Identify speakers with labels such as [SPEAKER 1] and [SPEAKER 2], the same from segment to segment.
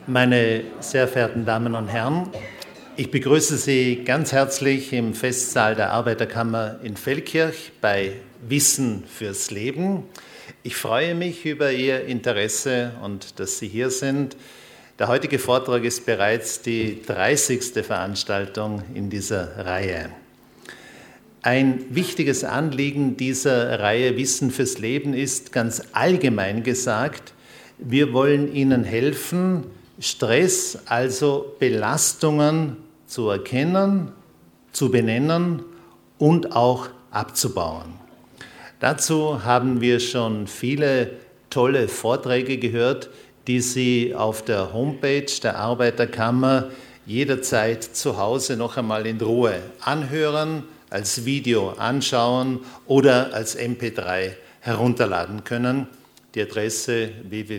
[SPEAKER 1] Meine sehr verehrten Damen und Herren, ich begrüße Sie ganz herzlich im Festsaal der Arbeiterkammer in Feldkirch bei Wissen fürs Leben. Ich freue mich über Ihr Interesse und dass Sie hier sind. Der heutige Vortrag ist bereits die 30. Veranstaltung in dieser Reihe. Ein wichtiges Anliegen dieser Reihe Wissen fürs Leben ist, ganz allgemein gesagt, wir wollen Ihnen helfen, Stress, also Belastungen zu erkennen, zu benennen und auch abzubauen. Dazu haben wir schon viele tolle Vorträge gehört, die Sie auf der Homepage der Arbeiterkammer jederzeit zu Hause noch einmal in Ruhe anhören, als Video anschauen oder als MP3 herunterladen können. Die Adresse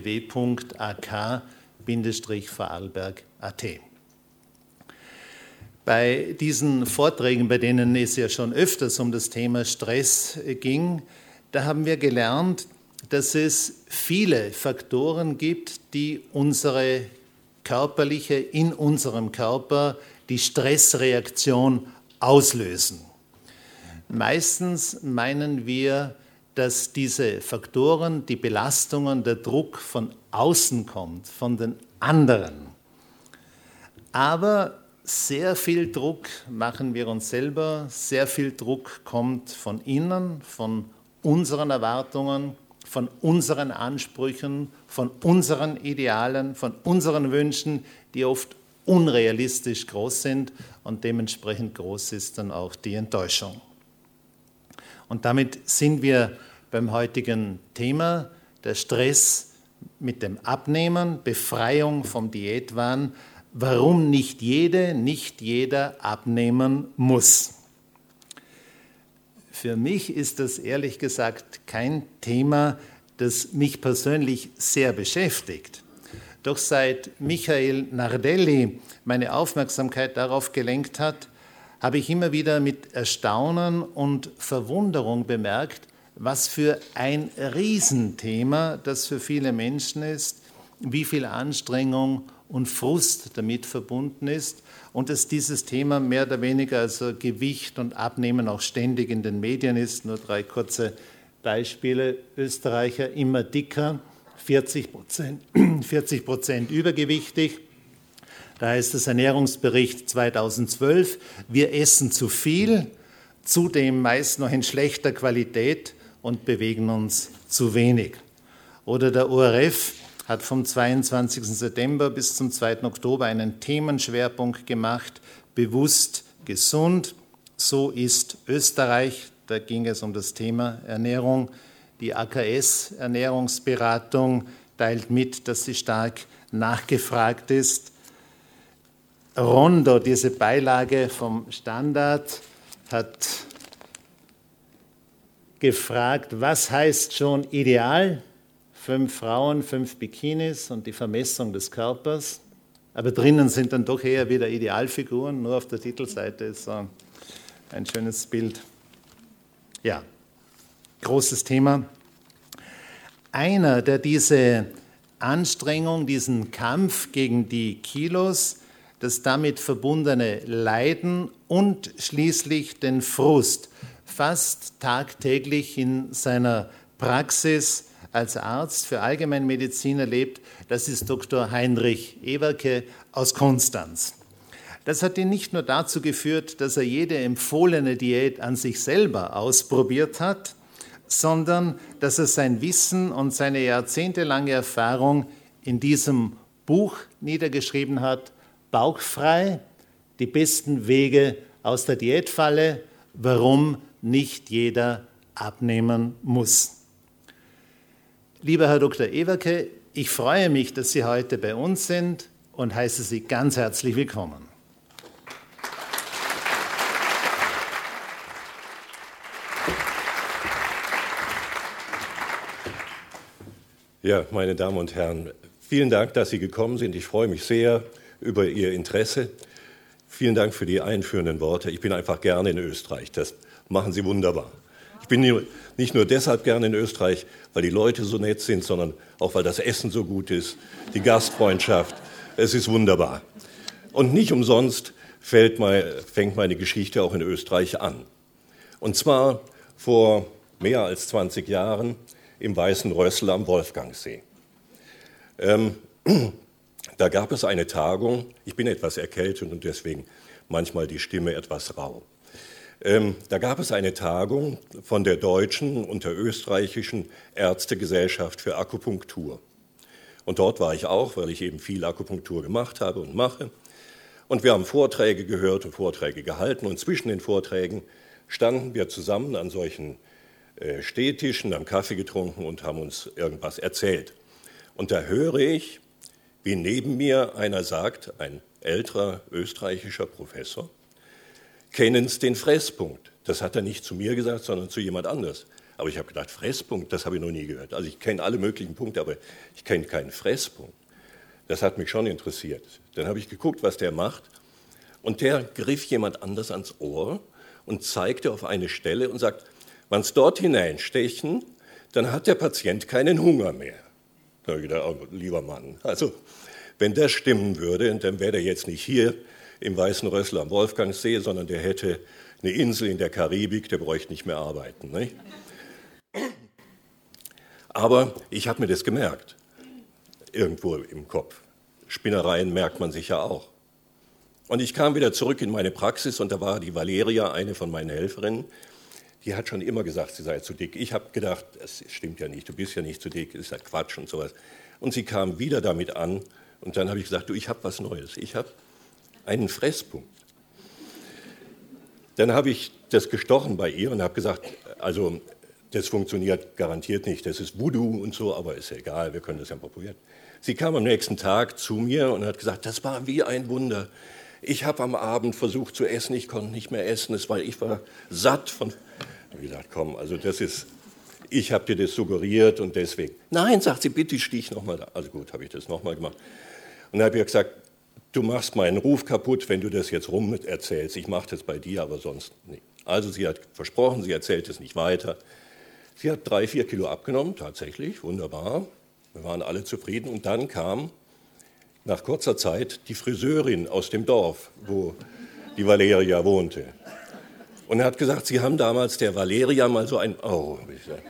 [SPEAKER 1] www.ak-vorarlberg.at. Bei diesen Vorträgen, bei denen es ja schon öfters um das Thema Stress ging, da haben wir gelernt, dass es viele Faktoren gibt, die in unserem Körper die Stressreaktion auslösen. Meistens meinen wir, dass diese Faktoren, die Belastungen, der Druck von außen kommt, von den anderen. Aber sehr viel Druck machen wir uns selber, sehr viel Druck kommt von innen, von unseren Erwartungen, von unseren Ansprüchen, von unseren Idealen, von unseren Wünschen, die oft unrealistisch groß sind und dementsprechend groß ist dann auch die Enttäuschung. Und damit sind wir beim heutigen Thema, der Stress mit dem Abnehmen, Befreiung vom Diätwahn, warum nicht jede, nicht jeder abnehmen muss. Für mich ist das ehrlich gesagt kein Thema, das mich persönlich sehr beschäftigt. Doch seit Michael Nardelli meine Aufmerksamkeit darauf gelenkt hat, habe ich immer wieder mit Erstaunen und Verwunderung bemerkt, was für ein Riesenthema das für viele Menschen ist, wie viel Anstrengung und Frust damit verbunden ist und dass dieses Thema mehr oder weniger also Gewicht und Abnehmen auch ständig in den Medien ist. Nur 3 kurze Beispiele. Österreicher immer dicker, 40% übergewichtig. Da heißt es Ernährungsbericht 2012, wir essen zu viel, zudem meist noch in schlechter Qualität und bewegen uns zu wenig. Oder der ORF hat vom 22. September bis zum 2. Oktober einen Themenschwerpunkt gemacht, bewusst gesund, so ist Österreich, da ging es um das Thema Ernährung. Die AKS Ernährungsberatung teilt mit, dass sie stark nachgefragt ist. Rondo, diese Beilage vom Standard, hat gefragt, was heißt schon ideal? 5 Frauen, 5 Bikinis und die Vermessung des Körpers. Aber drinnen sind dann doch eher wieder Idealfiguren, nur auf der Titelseite ist so ein schönes Bild. Ja, großes Thema. Einer, der diese Anstrengung, diesen Kampf gegen die Kilos, das damit verbundene Leiden und schließlich den Frust fast tagtäglich in seiner Praxis als Arzt für Allgemeinmedizin erlebt, das ist Dr. Heinrich Ewerke aus Konstanz. Das hat ihn nicht nur dazu geführt, dass er jede empfohlene Diät an sich selber ausprobiert hat, sondern dass er sein Wissen und seine jahrzehntelange Erfahrung in diesem Buch niedergeschrieben hat, Bauchfrei, die besten Wege aus der Diätfalle, warum nicht jeder abnehmen muss. Lieber Herr Dr. Ewerke, ich freue mich, dass Sie heute bei uns sind und heiße Sie ganz herzlich willkommen.
[SPEAKER 2] Ja, meine Damen und Herren, vielen Dank, dass Sie gekommen sind. Ich freue mich sehr über Ihr Interesse. Vielen Dank für die einführenden Worte. Ich bin einfach gerne in Österreich. Das machen Sie wunderbar. Ich bin nicht nur deshalb gerne in Österreich, weil die Leute so nett sind, sondern auch, weil das Essen so gut ist, die Gastfreundschaft, Es ist wunderbar. Und nicht umsonst fängt meine Geschichte auch in Österreich an. Und zwar vor mehr als 20 Jahren im Weißen Rössl am Wolfgangsee. Da gab es eine Tagung, ich bin etwas erkältet und deswegen manchmal die Stimme etwas rau. Da gab es eine Tagung von der deutschen und der österreichischen Ärztegesellschaft für Akupunktur. Und dort war ich auch, weil ich eben viel Akupunktur gemacht habe und mache. Und wir haben Vorträge gehört und Vorträge gehalten. Und zwischen den Vorträgen standen wir zusammen an solchen Stehtischen, haben Kaffee getrunken und haben uns irgendwas erzählt. Und da höre ich, wie neben mir einer sagt, ein älterer österreichischer Professor, kennen Sie den Fresspunkt? Das hat er nicht zu mir gesagt, sondern zu jemand anders. Aber ich habe gedacht, Fresspunkt, das habe ich noch nie gehört. Also ich kenne alle möglichen Punkte, aber ich kenne keinen Fresspunkt. Das hat mich schon interessiert. Dann habe ich geguckt, was der macht. Und der griff jemand anders ans Ohr und zeigte auf eine Stelle und sagt, wenn Sie dort hineinstechen, dann hat der Patient keinen Hunger mehr. Da habe ich gedacht, oh, lieber Mann, also wenn das stimmen würde, dann wäre der jetzt nicht hier im Weißen Rössl am Wolfgangsee, sondern der hätte eine Insel in der Karibik, der bräuchte nicht mehr arbeiten. Nicht? Aber ich habe mir das gemerkt, irgendwo im Kopf. Spinnereien merkt man sich ja auch. Und ich kam wieder zurück in meine Praxis und da war die Valeria, eine von meinen Helferinnen, die hat schon immer gesagt, sie sei zu dick. Ich habe gedacht, das stimmt ja nicht, du bist ja nicht zu dick, das ist ja Quatsch und sowas. Und sie kam wieder damit an und dann habe ich gesagt, du, ich habe was Neues, ich habe einen Fresspunkt. Dann habe ich das gestochen bei ihr und habe gesagt, also das funktioniert garantiert nicht, das ist Voodoo und so, aber ist ja egal, wir können das ja mal probieren. Sie kam am nächsten Tag zu mir und hat gesagt, das war wie ein Wunder. Ich habe am Abend versucht zu essen, ich konnte nicht mehr essen, ich war satt von... Ich habe gesagt, komm, also das ist, ich habe dir das suggeriert und deswegen. Nein, sagt sie, bitte stich nochmal da. Also gut, habe ich das nochmal gemacht. Und dann habe ich gesagt, du machst meinen Ruf kaputt, wenn du das jetzt rum erzählst. Ich mache das bei dir, aber sonst nicht. Also sie hat versprochen, sie erzählt es nicht weiter. Sie hat 3-4 Kilo abgenommen, tatsächlich, wunderbar. Wir waren alle zufrieden. Und dann kam nach kurzer Zeit die Friseurin aus dem Dorf, wo die Valeria wohnte. Und er hat gesagt, Sie haben damals der Valeria mal so ein... Oh,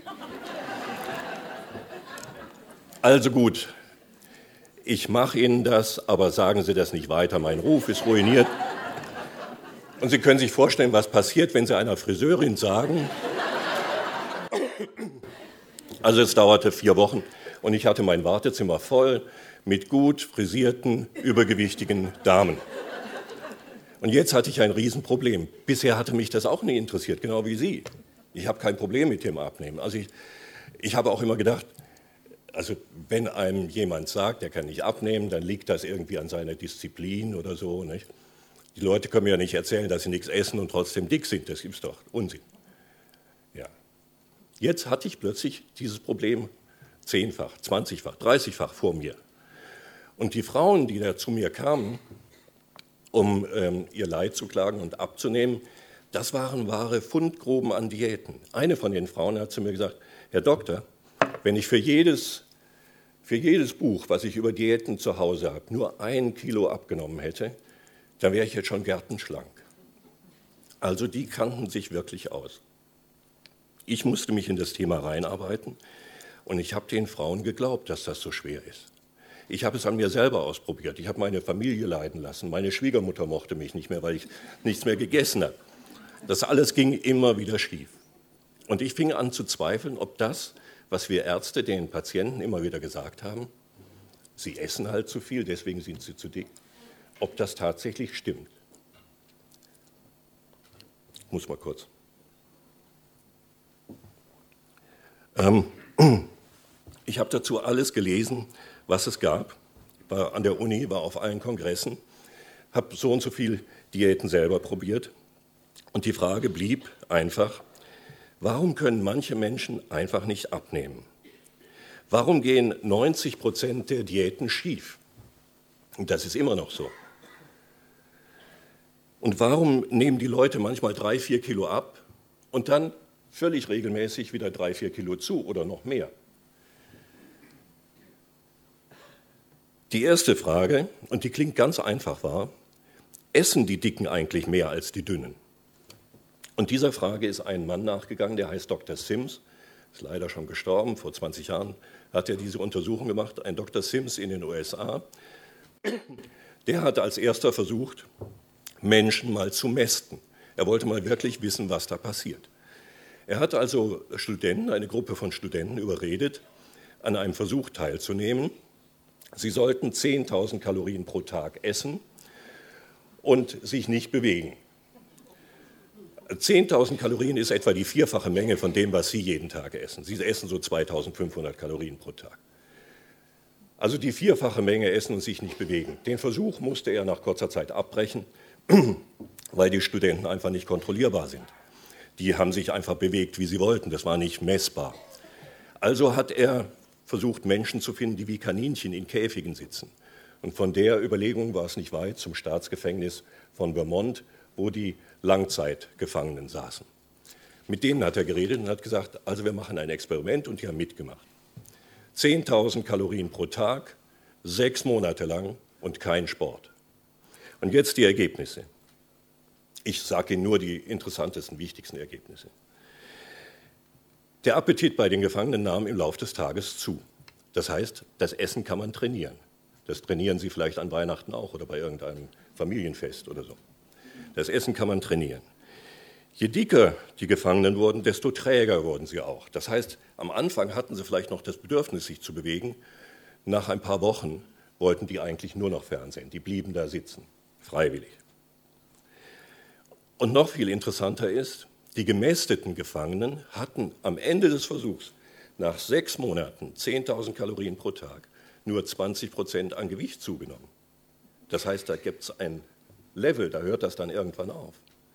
[SPEAKER 2] also gut, ich mache Ihnen das, aber sagen Sie das nicht weiter, mein Ruf ist ruiniert. Und Sie können sich vorstellen, was passiert, wenn Sie einer Friseurin sagen... Also es dauerte 4 Wochen und ich hatte mein Wartezimmer voll mit gut frisierten, übergewichtigen Damen. Und jetzt hatte ich ein Riesenproblem. Bisher hatte mich das auch nie interessiert, genau wie Sie. Ich habe kein Problem mit dem Abnehmen. Also ich habe auch immer gedacht, also wenn einem jemand sagt, der kann nicht abnehmen, dann liegt das irgendwie an seiner Disziplin oder so. Nicht? Die Leute können mir ja nicht erzählen, dass sie nichts essen und trotzdem dick sind. Das ist doch Unsinn. Ja. Jetzt hatte ich plötzlich dieses Problem 10-fach, 20-fach, 30-fach vor mir. Und die Frauen, die da zu mir kamen, um ihr Leid zu klagen und abzunehmen, das waren wahre Fundgruben an Diäten. Eine von den Frauen hat zu mir gesagt, Herr Doktor, wenn ich für jedes Buch, was ich über Diäten zu Hause habe, nur 1 Kilo abgenommen hätte, dann wäre ich jetzt schon gärtenschlank. Also die kannten sich wirklich aus. Ich musste mich in das Thema reinarbeiten und ich habe den Frauen geglaubt, dass das so schwer ist. Ich habe es an mir selber ausprobiert. Ich habe meine Familie leiden lassen. Meine Schwiegermutter mochte mich nicht mehr, weil ich nichts mehr gegessen habe. Das alles ging immer wieder schief. Und ich fing an zu zweifeln, ob das, was wir Ärzte den Patienten immer wieder gesagt haben, sie essen halt zu viel, deswegen sind sie zu dick, ob das tatsächlich stimmt. Ich muss mal kurz. Ich habe dazu alles gelesen, was es gab, war an der Uni, war auf allen Kongressen, habe so und so viel Diäten selber probiert. Und die Frage blieb einfach, warum können manche Menschen einfach nicht abnehmen? Warum gehen 90% der Diäten schief? Und das ist immer noch so. Und warum nehmen die Leute manchmal 3-4 Kilo ab und dann völlig regelmäßig wieder 3-4 Kilo zu oder noch mehr? Die erste Frage, und die klingt ganz einfach, war: Essen die Dicken eigentlich mehr als die Dünnen? Und dieser Frage ist ein Mann nachgegangen, der heißt Dr. Sims, ist leider schon gestorben, vor 20 Jahren hat er diese Untersuchung gemacht, ein Dr. Sims in den USA. Der hatte als erster versucht, Menschen mal zu mästen. Er wollte mal wirklich wissen, was da passiert. Er hat also Studenten, eine Gruppe von Studenten überredet, an einem Versuch teilzunehmen. Sie sollten 10.000 Kalorien pro Tag essen und sich nicht bewegen. 10.000 Kalorien ist etwa die vierfache Menge von dem, was Sie jeden Tag essen. Sie essen so 2.500 Kalorien pro Tag. Also die vierfache Menge essen und sich nicht bewegen. Den Versuch musste er nach kurzer Zeit abbrechen, weil die Studenten einfach nicht kontrollierbar sind. Die haben sich einfach bewegt, wie sie wollten. Das war nicht messbar. Also hat er versucht, Menschen zu finden, die wie Kaninchen in Käfigen sitzen. Und von der Überlegung war es nicht weit zum Staatsgefängnis von Vermont, wo die Langzeitgefangenen saßen. Mit denen hat er geredet und hat gesagt, also wir machen ein Experiment, und die haben mitgemacht. 10.000 Kalorien pro Tag, 6 Monate lang und kein Sport. Und jetzt die Ergebnisse. Ich sage Ihnen nur die interessantesten, wichtigsten Ergebnisse. Der Appetit bei den Gefangenen nahm im Laufe des Tages zu. Das heißt, das Essen kann man trainieren. Das trainieren Sie vielleicht an Weihnachten auch oder bei irgendeinem Familienfest oder so. Das Essen kann man trainieren. Je dicker die Gefangenen wurden, desto träger wurden sie auch. Das heißt, am Anfang hatten sie vielleicht noch das Bedürfnis, sich zu bewegen. Nach ein paar Wochen wollten die eigentlich nur noch Fernsehen. Die blieben da sitzen, freiwillig. Und noch viel interessanter ist, die gemästeten Gefangenen hatten am Ende des Versuchs nach 6 Monaten 10.000 Kalorien pro Tag nur 20% an Gewicht zugenommen. Das heißt, da gibt es ein Level, da hört das dann irgendwann auf.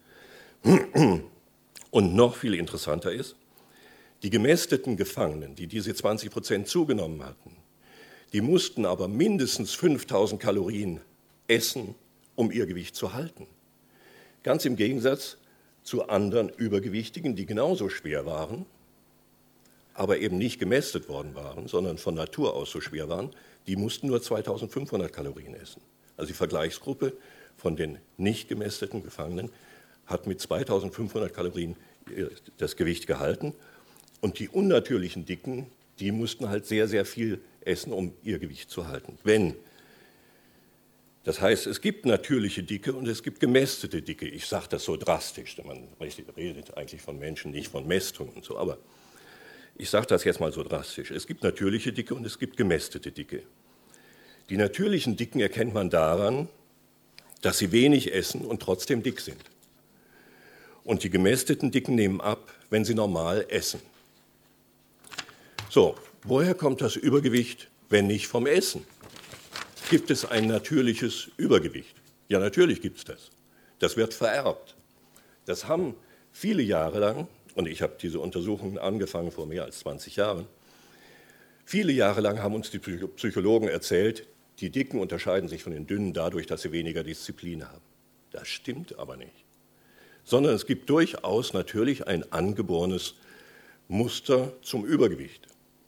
[SPEAKER 2] Und noch viel interessanter ist, die gemästeten Gefangenen, die diese 20% zugenommen hatten, die mussten aber mindestens 5.000 Kalorien essen, um ihr Gewicht zu halten. Ganz im Gegensatz zu anderen Übergewichtigen, die genauso schwer waren, aber eben nicht gemästet worden waren, sondern von Natur aus so schwer waren, die mussten nur 2.500 Kalorien essen. Also die Vergleichsgruppe von den nicht gemästeten Gefangenen hat mit 2.500 Kalorien das Gewicht gehalten, und die unnatürlichen Dicken, die mussten halt sehr, sehr viel essen, um ihr Gewicht zu halten. Das heißt, es gibt natürliche Dicke und es gibt gemästete Dicke. Ich sage das so drastisch, denn man redet eigentlich von Menschen, nicht von Mästung und so, aber ich sage das jetzt mal so drastisch. Es gibt natürliche Dicke und es gibt gemästete Dicke. Die natürlichen Dicken erkennt man daran, dass sie wenig essen und trotzdem dick sind. Und die gemästeten Dicken nehmen ab, wenn sie normal essen. So, woher kommt das Übergewicht, wenn nicht vom Essen? Gibt es ein natürliches Übergewicht? Ja, natürlich gibt es das. Das wird vererbt. Das haben viele Jahre lang, und ich habe diese Untersuchungen angefangen vor mehr als 20 Jahren, viele Jahre lang haben uns die Psychologen erzählt, die Dicken unterscheiden sich von den Dünnen dadurch, dass sie weniger Disziplin haben. Das stimmt aber nicht. Sondern es gibt durchaus natürlich ein angeborenes Muster zum Übergewicht.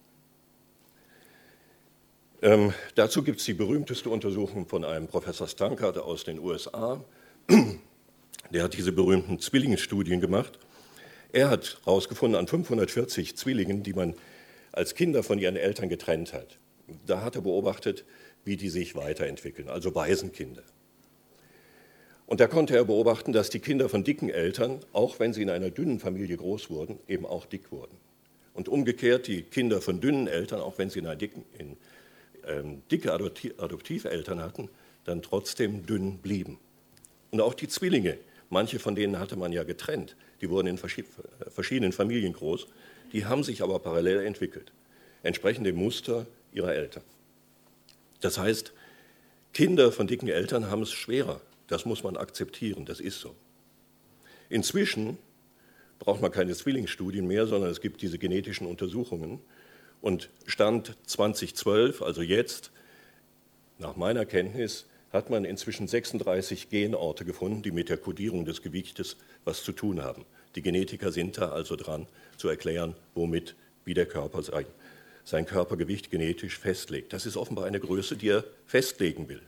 [SPEAKER 2] Dazu gibt es die berühmteste Untersuchung von einem Professor Stankard aus den USA. Der hat diese berühmten Zwillingsstudien gemacht. Er hat herausgefunden, an 540 Zwillingen, die man als Kinder von ihren Eltern getrennt hat, da hat er beobachtet, wie die sich weiterentwickeln, also Waisenkinder. Und da konnte er beobachten, dass die Kinder von dicken Eltern, auch wenn sie in einer dünnen Familie groß wurden, eben auch dick wurden. Und umgekehrt die Kinder von dünnen Eltern, auch wenn sie dicke Adoptiveltern hatten, dann trotzdem dünn blieben. Und auch die Zwillinge, manche von denen hatte man ja getrennt, die wurden in verschiedenen Familien groß, die haben sich aber parallel entwickelt, entsprechend dem Muster ihrer Eltern. Das heißt, Kinder von dicken Eltern haben es schwerer. Das muss man akzeptieren, das ist so. Inzwischen braucht man keine Zwillingsstudien mehr, sondern es gibt diese genetischen Untersuchungen. Und Stand 2012, also jetzt, nach meiner Kenntnis, hat man inzwischen 36 Genorte gefunden, die mit der Kodierung des Gewichtes was zu tun haben. Die Genetiker sind da also dran, zu erklären, womit, wie der Körper sein Körpergewicht genetisch festlegt. Das ist offenbar eine Größe, die er festlegen will.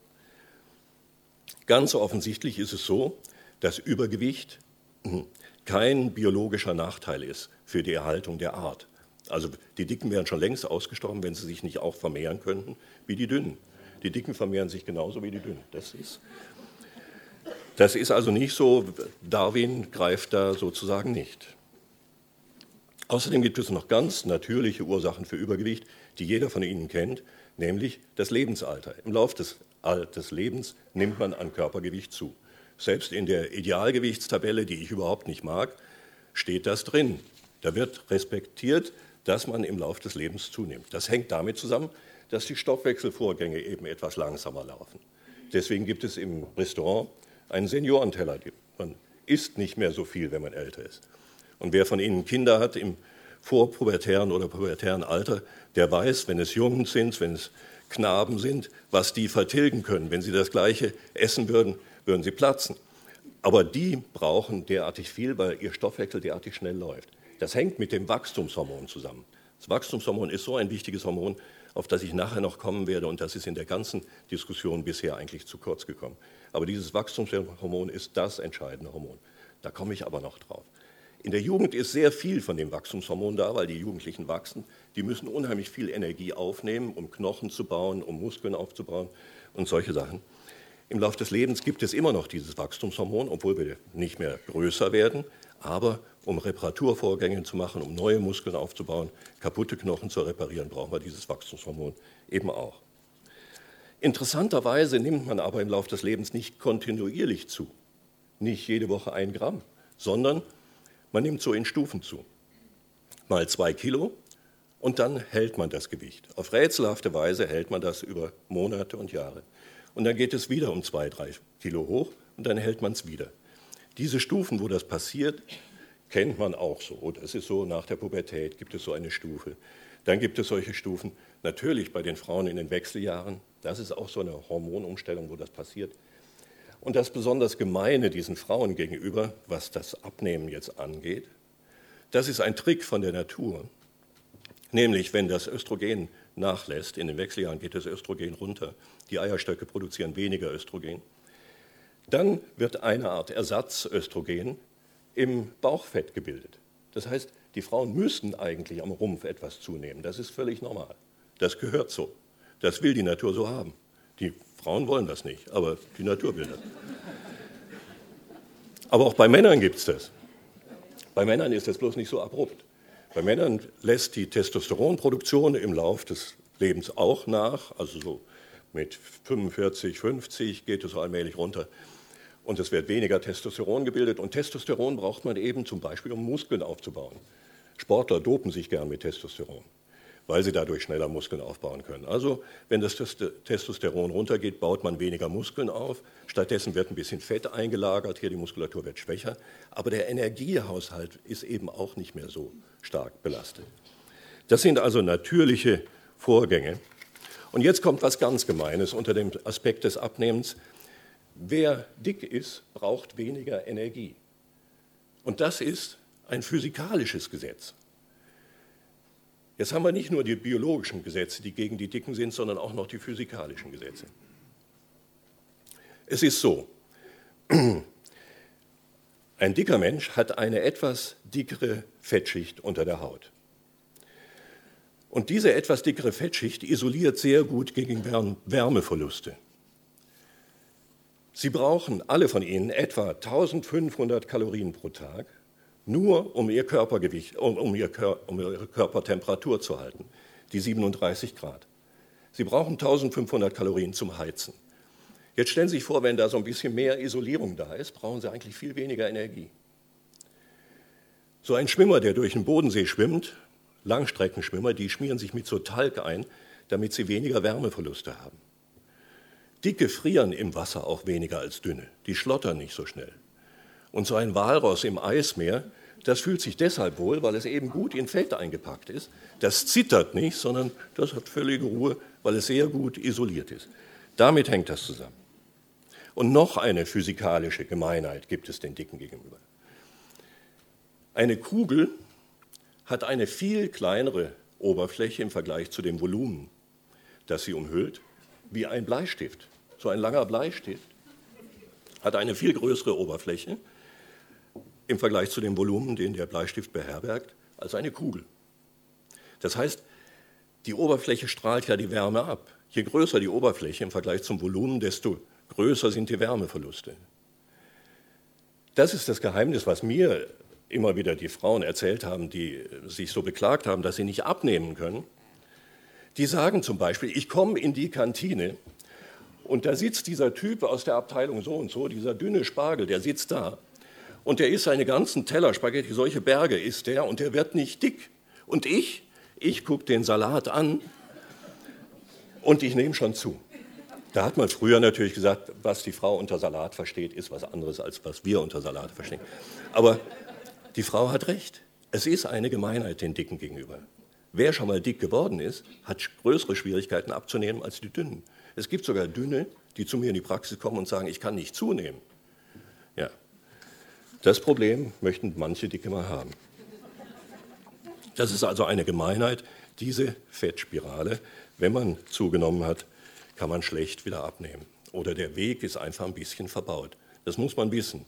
[SPEAKER 2] Ganz offensichtlich ist es so, dass Übergewicht kein biologischer Nachteil ist für die Erhaltung der Art. Also die Dicken wären schon längst ausgestorben, wenn sie sich nicht auch vermehren könnten wie die Dünnen. Die Dicken vermehren sich genauso wie die Dünnen. Das ist also nicht so, Darwin greift da sozusagen nicht. Außerdem gibt es noch ganz natürliche Ursachen für Übergewicht, die jeder von Ihnen kennt, nämlich das Lebensalter. Im Laufe des Lebens nimmt man an Körpergewicht zu. Selbst in der Idealgewichtstabelle, die ich überhaupt nicht mag, steht das drin. Da wird respektiert, dass man im Laufe des Lebens zunimmt. Das hängt damit zusammen, dass die Stoffwechselvorgänge eben etwas langsamer laufen. Deswegen gibt es im Restaurant einen Seniorenteller. Man isst nicht mehr so viel, wenn man älter ist. Und wer von Ihnen Kinder hat im vorpubertären oder pubertären Alter, der weiß, wenn es Jungen sind, wenn es Knaben sind, was die vertilgen können. Wenn sie das Gleiche essen würden, würden sie platzen. Aber die brauchen derartig viel, weil ihr Stoffwechsel derartig schnell läuft. Das hängt mit dem Wachstumshormon zusammen. Das Wachstumshormon ist so ein wichtiges Hormon, auf das ich nachher noch kommen werde, und das ist in der ganzen Diskussion bisher eigentlich zu kurz gekommen. Aber dieses Wachstumshormon ist das entscheidende Hormon. Da komme ich aber noch drauf. In der Jugend ist sehr viel von dem Wachstumshormon da, weil die Jugendlichen wachsen. Die müssen unheimlich viel Energie aufnehmen, um Knochen zu bauen, um Muskeln aufzubauen und solche Sachen. Im Laufe des Lebens gibt es immer noch dieses Wachstumshormon, obwohl wir nicht mehr größer werden, aber um Reparaturvorgänge zu machen, um neue Muskeln aufzubauen, kaputte Knochen zu reparieren, brauchen wir dieses Wachstumshormon eben auch. Interessanterweise nimmt man aber im Laufe des Lebens nicht kontinuierlich zu, nicht jede Woche 1 Gramm, sondern man nimmt so in Stufen zu. Mal 2 Kilo und dann hält man das Gewicht. Auf rätselhafte Weise hält man das über Monate und Jahre. Und dann geht es wieder um 2, 3 Kilo hoch und dann hält man es wieder. Diese Stufen, wo das passiert, kennt man auch so. Das ist so, nach der Pubertät gibt es so eine Stufe. Dann gibt es solche Stufen, natürlich bei den Frauen in den Wechseljahren. Das ist auch so eine Hormonumstellung, wo das passiert. Und das besonders Gemeine diesen Frauen gegenüber, was das Abnehmen jetzt angeht, das ist ein Trick von der Natur. Nämlich, wenn das Östrogen nachlässt, in den Wechseljahren geht das Östrogen runter, die Eierstöcke produzieren weniger Östrogen, dann wird eine Art Ersatzöstrogen im Bauchfett gebildet. Das heißt, die Frauen müssen eigentlich am Rumpf etwas zunehmen. Das ist völlig normal. Das gehört so. Das will die Natur so haben. Die Frauen wollen das nicht, aber die Natur will das. Aber auch bei Männern gibt es das. Bei Männern ist das bloß nicht so abrupt. Bei Männern lässt die Testosteronproduktion im Lauf des Lebens auch nach. Also so mit 45, 50 geht es so allmählich runter. Und es wird weniger Testosteron gebildet. Und Testosteron braucht man eben zum Beispiel, um Muskeln aufzubauen. Sportler dopen sich gern mit Testosteron, weil sie dadurch schneller Muskeln aufbauen können. Also wenn das Testosteron runtergeht, baut man weniger Muskeln auf. Stattdessen wird ein bisschen Fett eingelagert, hier die Muskulatur wird schwächer. Aber der Energiehaushalt ist eben auch nicht mehr so stark belastet. Das sind also natürliche Vorgänge. Und jetzt kommt was ganz Gemeines unter dem Aspekt des Abnehmens. Wer dick ist, braucht weniger Energie. Und das ist ein physikalisches Gesetz. Jetzt haben wir nicht nur die biologischen Gesetze, die gegen die Dicken sind, sondern auch noch die physikalischen Gesetze. Es ist so, ein dicker Mensch hat eine etwas dickere Fettschicht unter der Haut. Und diese etwas dickere Fettschicht isoliert sehr gut gegen Wärmeverluste. Sie brauchen, alle von Ihnen, etwa 1500 Kalorien pro Tag, nur um Ihr Körpergewicht, um Ihre Körpertemperatur zu halten, die 37 Grad. Sie brauchen 1500 Kalorien zum Heizen. Jetzt stellen Sie sich vor, wenn da so ein bisschen mehr Isolierung da ist, brauchen Sie eigentlich viel weniger Energie. So ein Schwimmer, der durch den Bodensee schwimmt, Langstreckenschwimmer, die schmieren sich mit so Talg ein, damit sie weniger Wärmeverluste haben. Dicke frieren im Wasser auch weniger als dünne, die schlottern nicht so schnell. Und so ein Walross im Eismeer, das fühlt sich deshalb wohl, weil es eben gut in Fett eingepackt ist. Das zittert nicht, sondern das hat völlige Ruhe, weil es sehr gut isoliert ist. Damit hängt das zusammen. Und noch eine physikalische Gemeinheit gibt es den Dicken gegenüber. Eine Kugel hat eine viel kleinere Oberfläche im Vergleich zu dem Volumen, das sie umhüllt, wie ein Bleistift. So ein langer Bleistift hat eine viel größere Oberfläche im Vergleich zu dem Volumen, den der Bleistift beherbergt, als eine Kugel. Das heißt, die Oberfläche strahlt ja die Wärme ab. Je größer die Oberfläche im Vergleich zum Volumen, desto größer sind die Wärmeverluste. Das ist das Geheimnis, was mir immer wieder die Frauen erzählt haben, die sich so beklagt haben, dass sie nicht abnehmen können. Die sagen zum Beispiel, ich komme in die Kantine und da sitzt dieser Typ aus der Abteilung so und so, dieser dünne Spargel, der sitzt da und der isst seine ganzen Teller Spaghetti, solche Berge isst der und der wird nicht dick. Und ich gucke den Salat an und ich nehme schon zu. Da hat man früher natürlich gesagt, was die Frau unter Salat versteht, ist was anderes, als was wir unter Salat verstehen. Aber die Frau hat recht. Es ist eine Gemeinheit den Dicken gegenüber. Wer schon mal dick geworden ist, hat größere Schwierigkeiten abzunehmen als die Dünnen. Es gibt sogar Dünne, die zu mir in die Praxis kommen und sagen, ich kann nicht zunehmen. Ja, das Problem möchten manche Dicke mal haben. Das ist also eine Gemeinheit, diese Fettspirale. Wenn man zugenommen hat, kann man schlecht wieder abnehmen. Oder der Weg ist einfach ein bisschen verbaut. Das muss man wissen.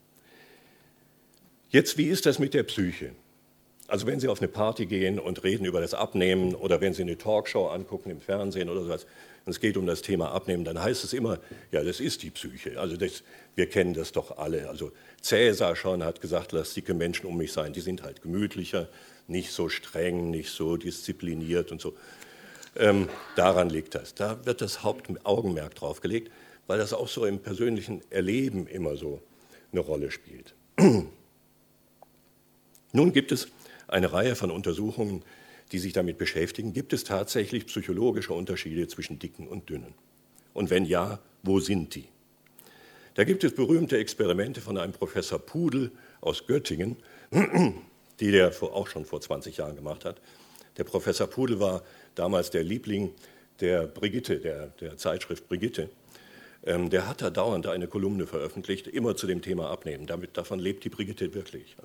[SPEAKER 2] Jetzt, wie ist das mit der Psyche? Also wenn Sie auf eine Party gehen und reden über das Abnehmen oder wenn Sie eine Talkshow angucken im Fernsehen oder sowas, und es geht um das Thema Abnehmen, dann heißt es immer, ja, das ist die Psyche. Also wir kennen das doch alle. Also Cäsar schon hat gesagt, lass dicke Menschen um mich sein, die sind halt gemütlicher, nicht so streng, nicht so diszipliniert und so. Daran liegt das. Da wird das Hauptaugenmerk drauf gelegt, weil das auch so im persönlichen Erleben immer so eine Rolle spielt. Nun gibt es eine Reihe von Untersuchungen, die sich damit beschäftigen. Gibt es tatsächlich psychologische Unterschiede zwischen Dicken und Dünnen? Und wenn ja, wo sind die? Da gibt es berühmte Experimente von einem Professor Pudel aus Göttingen, die der auch schon vor 20 Jahren gemacht hat. Der Professor Pudel war damals der Liebling der Brigitte, der Zeitschrift Brigitte. Der hat da dauernd eine Kolumne veröffentlicht, immer zu dem Thema Abnehmen. Davon lebt die Brigitte wirklich.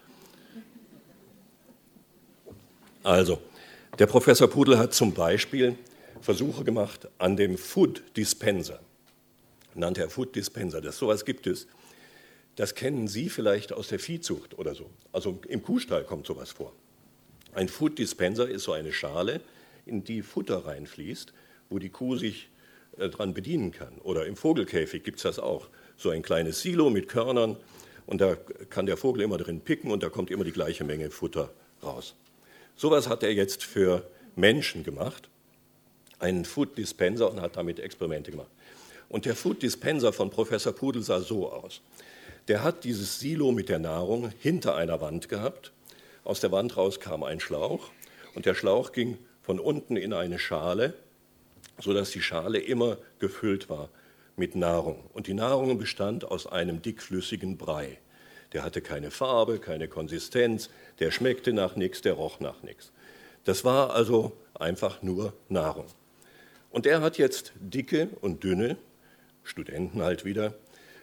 [SPEAKER 2] Also, der Professor Pudel hat zum Beispiel Versuche gemacht an dem Food Dispenser. Nannte er Food Dispenser. Sowas gibt es. Das kennen Sie vielleicht aus der Viehzucht oder so. Also im Kuhstall kommt sowas vor. Ein Food Dispenser ist so eine Schale, in die Futter reinfließt, wo die Kuh sich dran bedienen kann. Oder im Vogelkäfig gibt es das auch. So ein kleines Silo mit Körnern und da kann der Vogel immer drin picken und da kommt immer die gleiche Menge Futter raus. Sowas hat er jetzt für Menschen gemacht, einen Food Dispenser, und hat damit Experimente gemacht. Und der Food Dispenser von Professor Pudel sah so aus. Der hat dieses Silo mit der Nahrung hinter einer Wand gehabt. Aus der Wand raus kam ein Schlauch und der Schlauch ging von unten in eine Schale, sodass die Schale immer gefüllt war mit Nahrung. Und die Nahrung bestand aus einem dickflüssigen Brei. Der hatte keine Farbe, keine Konsistenz, der schmeckte nach nichts, der roch nach nichts. Das war also einfach nur Nahrung. Und er hat jetzt Dicke und Dünne, Studenten halt wieder,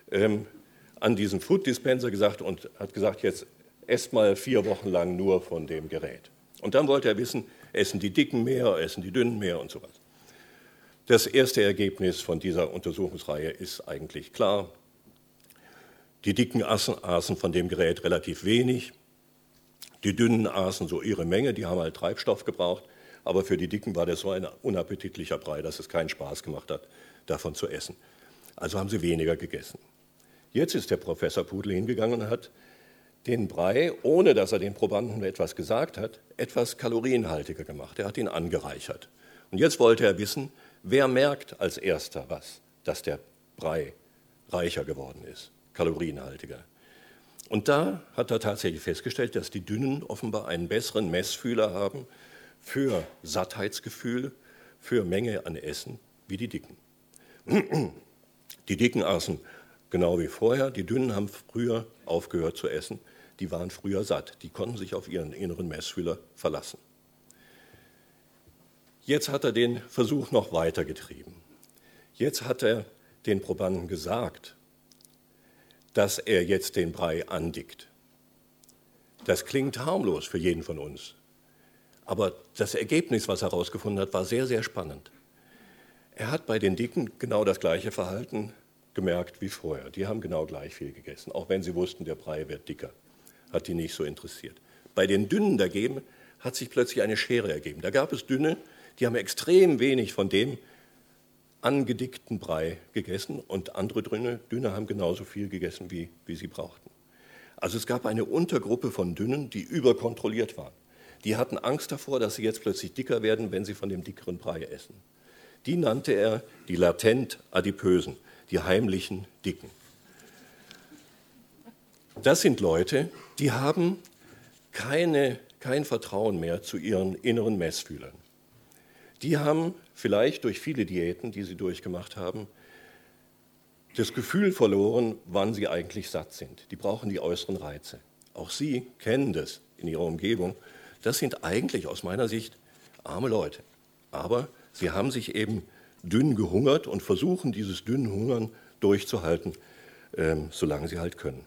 [SPEAKER 2] an diesen Food Dispenser gesagt und hat gesagt, jetzt esst mal 4 Wochen lang nur von dem Gerät. Und dann wollte er wissen, essen die Dicken mehr, essen die Dünnen mehr und sowas. Das erste Ergebnis von dieser Untersuchungsreihe ist eigentlich klar. Die Dicken aßen von dem Gerät relativ wenig. Die Dünnen aßen so ihre Menge, die haben halt Treibstoff gebraucht. Aber für die Dicken war das so ein unappetitlicher Brei, dass es keinen Spaß gemacht hat, davon zu essen. Also haben sie weniger gegessen. Jetzt ist der Professor Pudel hingegangen und hat den Brei, ohne dass er den Probanden etwas gesagt hat, etwas kalorienhaltiger gemacht. Er hat ihn angereichert. Und jetzt wollte er wissen, wer merkt als Erster was, dass der Brei reicher geworden ist, kalorienhaltiger. Und da hat er tatsächlich festgestellt, dass die Dünnen offenbar einen besseren Messfühler haben für Sattheitsgefühl, für Menge an Essen, wie die Dicken. Die Dicken aßen genau wie vorher, die Dünnen haben früher aufgehört zu essen, die waren früher satt, die konnten sich auf ihren inneren Messfühler verlassen. Jetzt hat er den Versuch noch weitergetrieben. Jetzt hat er den Probanden gesagt, dass er jetzt den Brei andickt. Das klingt harmlos für jeden von uns. Aber das Ergebnis, was er herausgefunden hat, war sehr, sehr spannend. Er hat bei den Dicken genau das gleiche Verhalten gemerkt wie vorher. Die haben genau gleich viel gegessen, auch wenn sie wussten, der Brei wird dicker. Hat die nicht so interessiert. Bei den Dünnen dagegen hat sich plötzlich eine Schere ergeben. Da gab es Dünne, die haben extrem wenig von dem angedickten Brei gegessen und andere Dünne haben genauso viel gegessen, wie sie brauchten. Also es gab eine Untergruppe von Dünnen, die überkontrolliert waren. Die hatten Angst davor, dass sie jetzt plötzlich dicker werden, wenn sie von dem dickeren Brei essen. Die nannte er die latent Adipösen, die heimlichen Dicken. Das sind Leute, die haben kein Vertrauen mehr zu ihren inneren Messfühlern. Die haben vielleicht durch viele Diäten, die sie durchgemacht haben, das Gefühl verloren, wann sie eigentlich satt sind. Die brauchen die äußeren Reize. Auch sie kennen das in ihrer Umgebung. Das sind eigentlich aus meiner Sicht arme Leute. Aber sie haben sich eben dünn gehungert und versuchen, dieses dünnen Hungern durchzuhalten, solange sie halt können.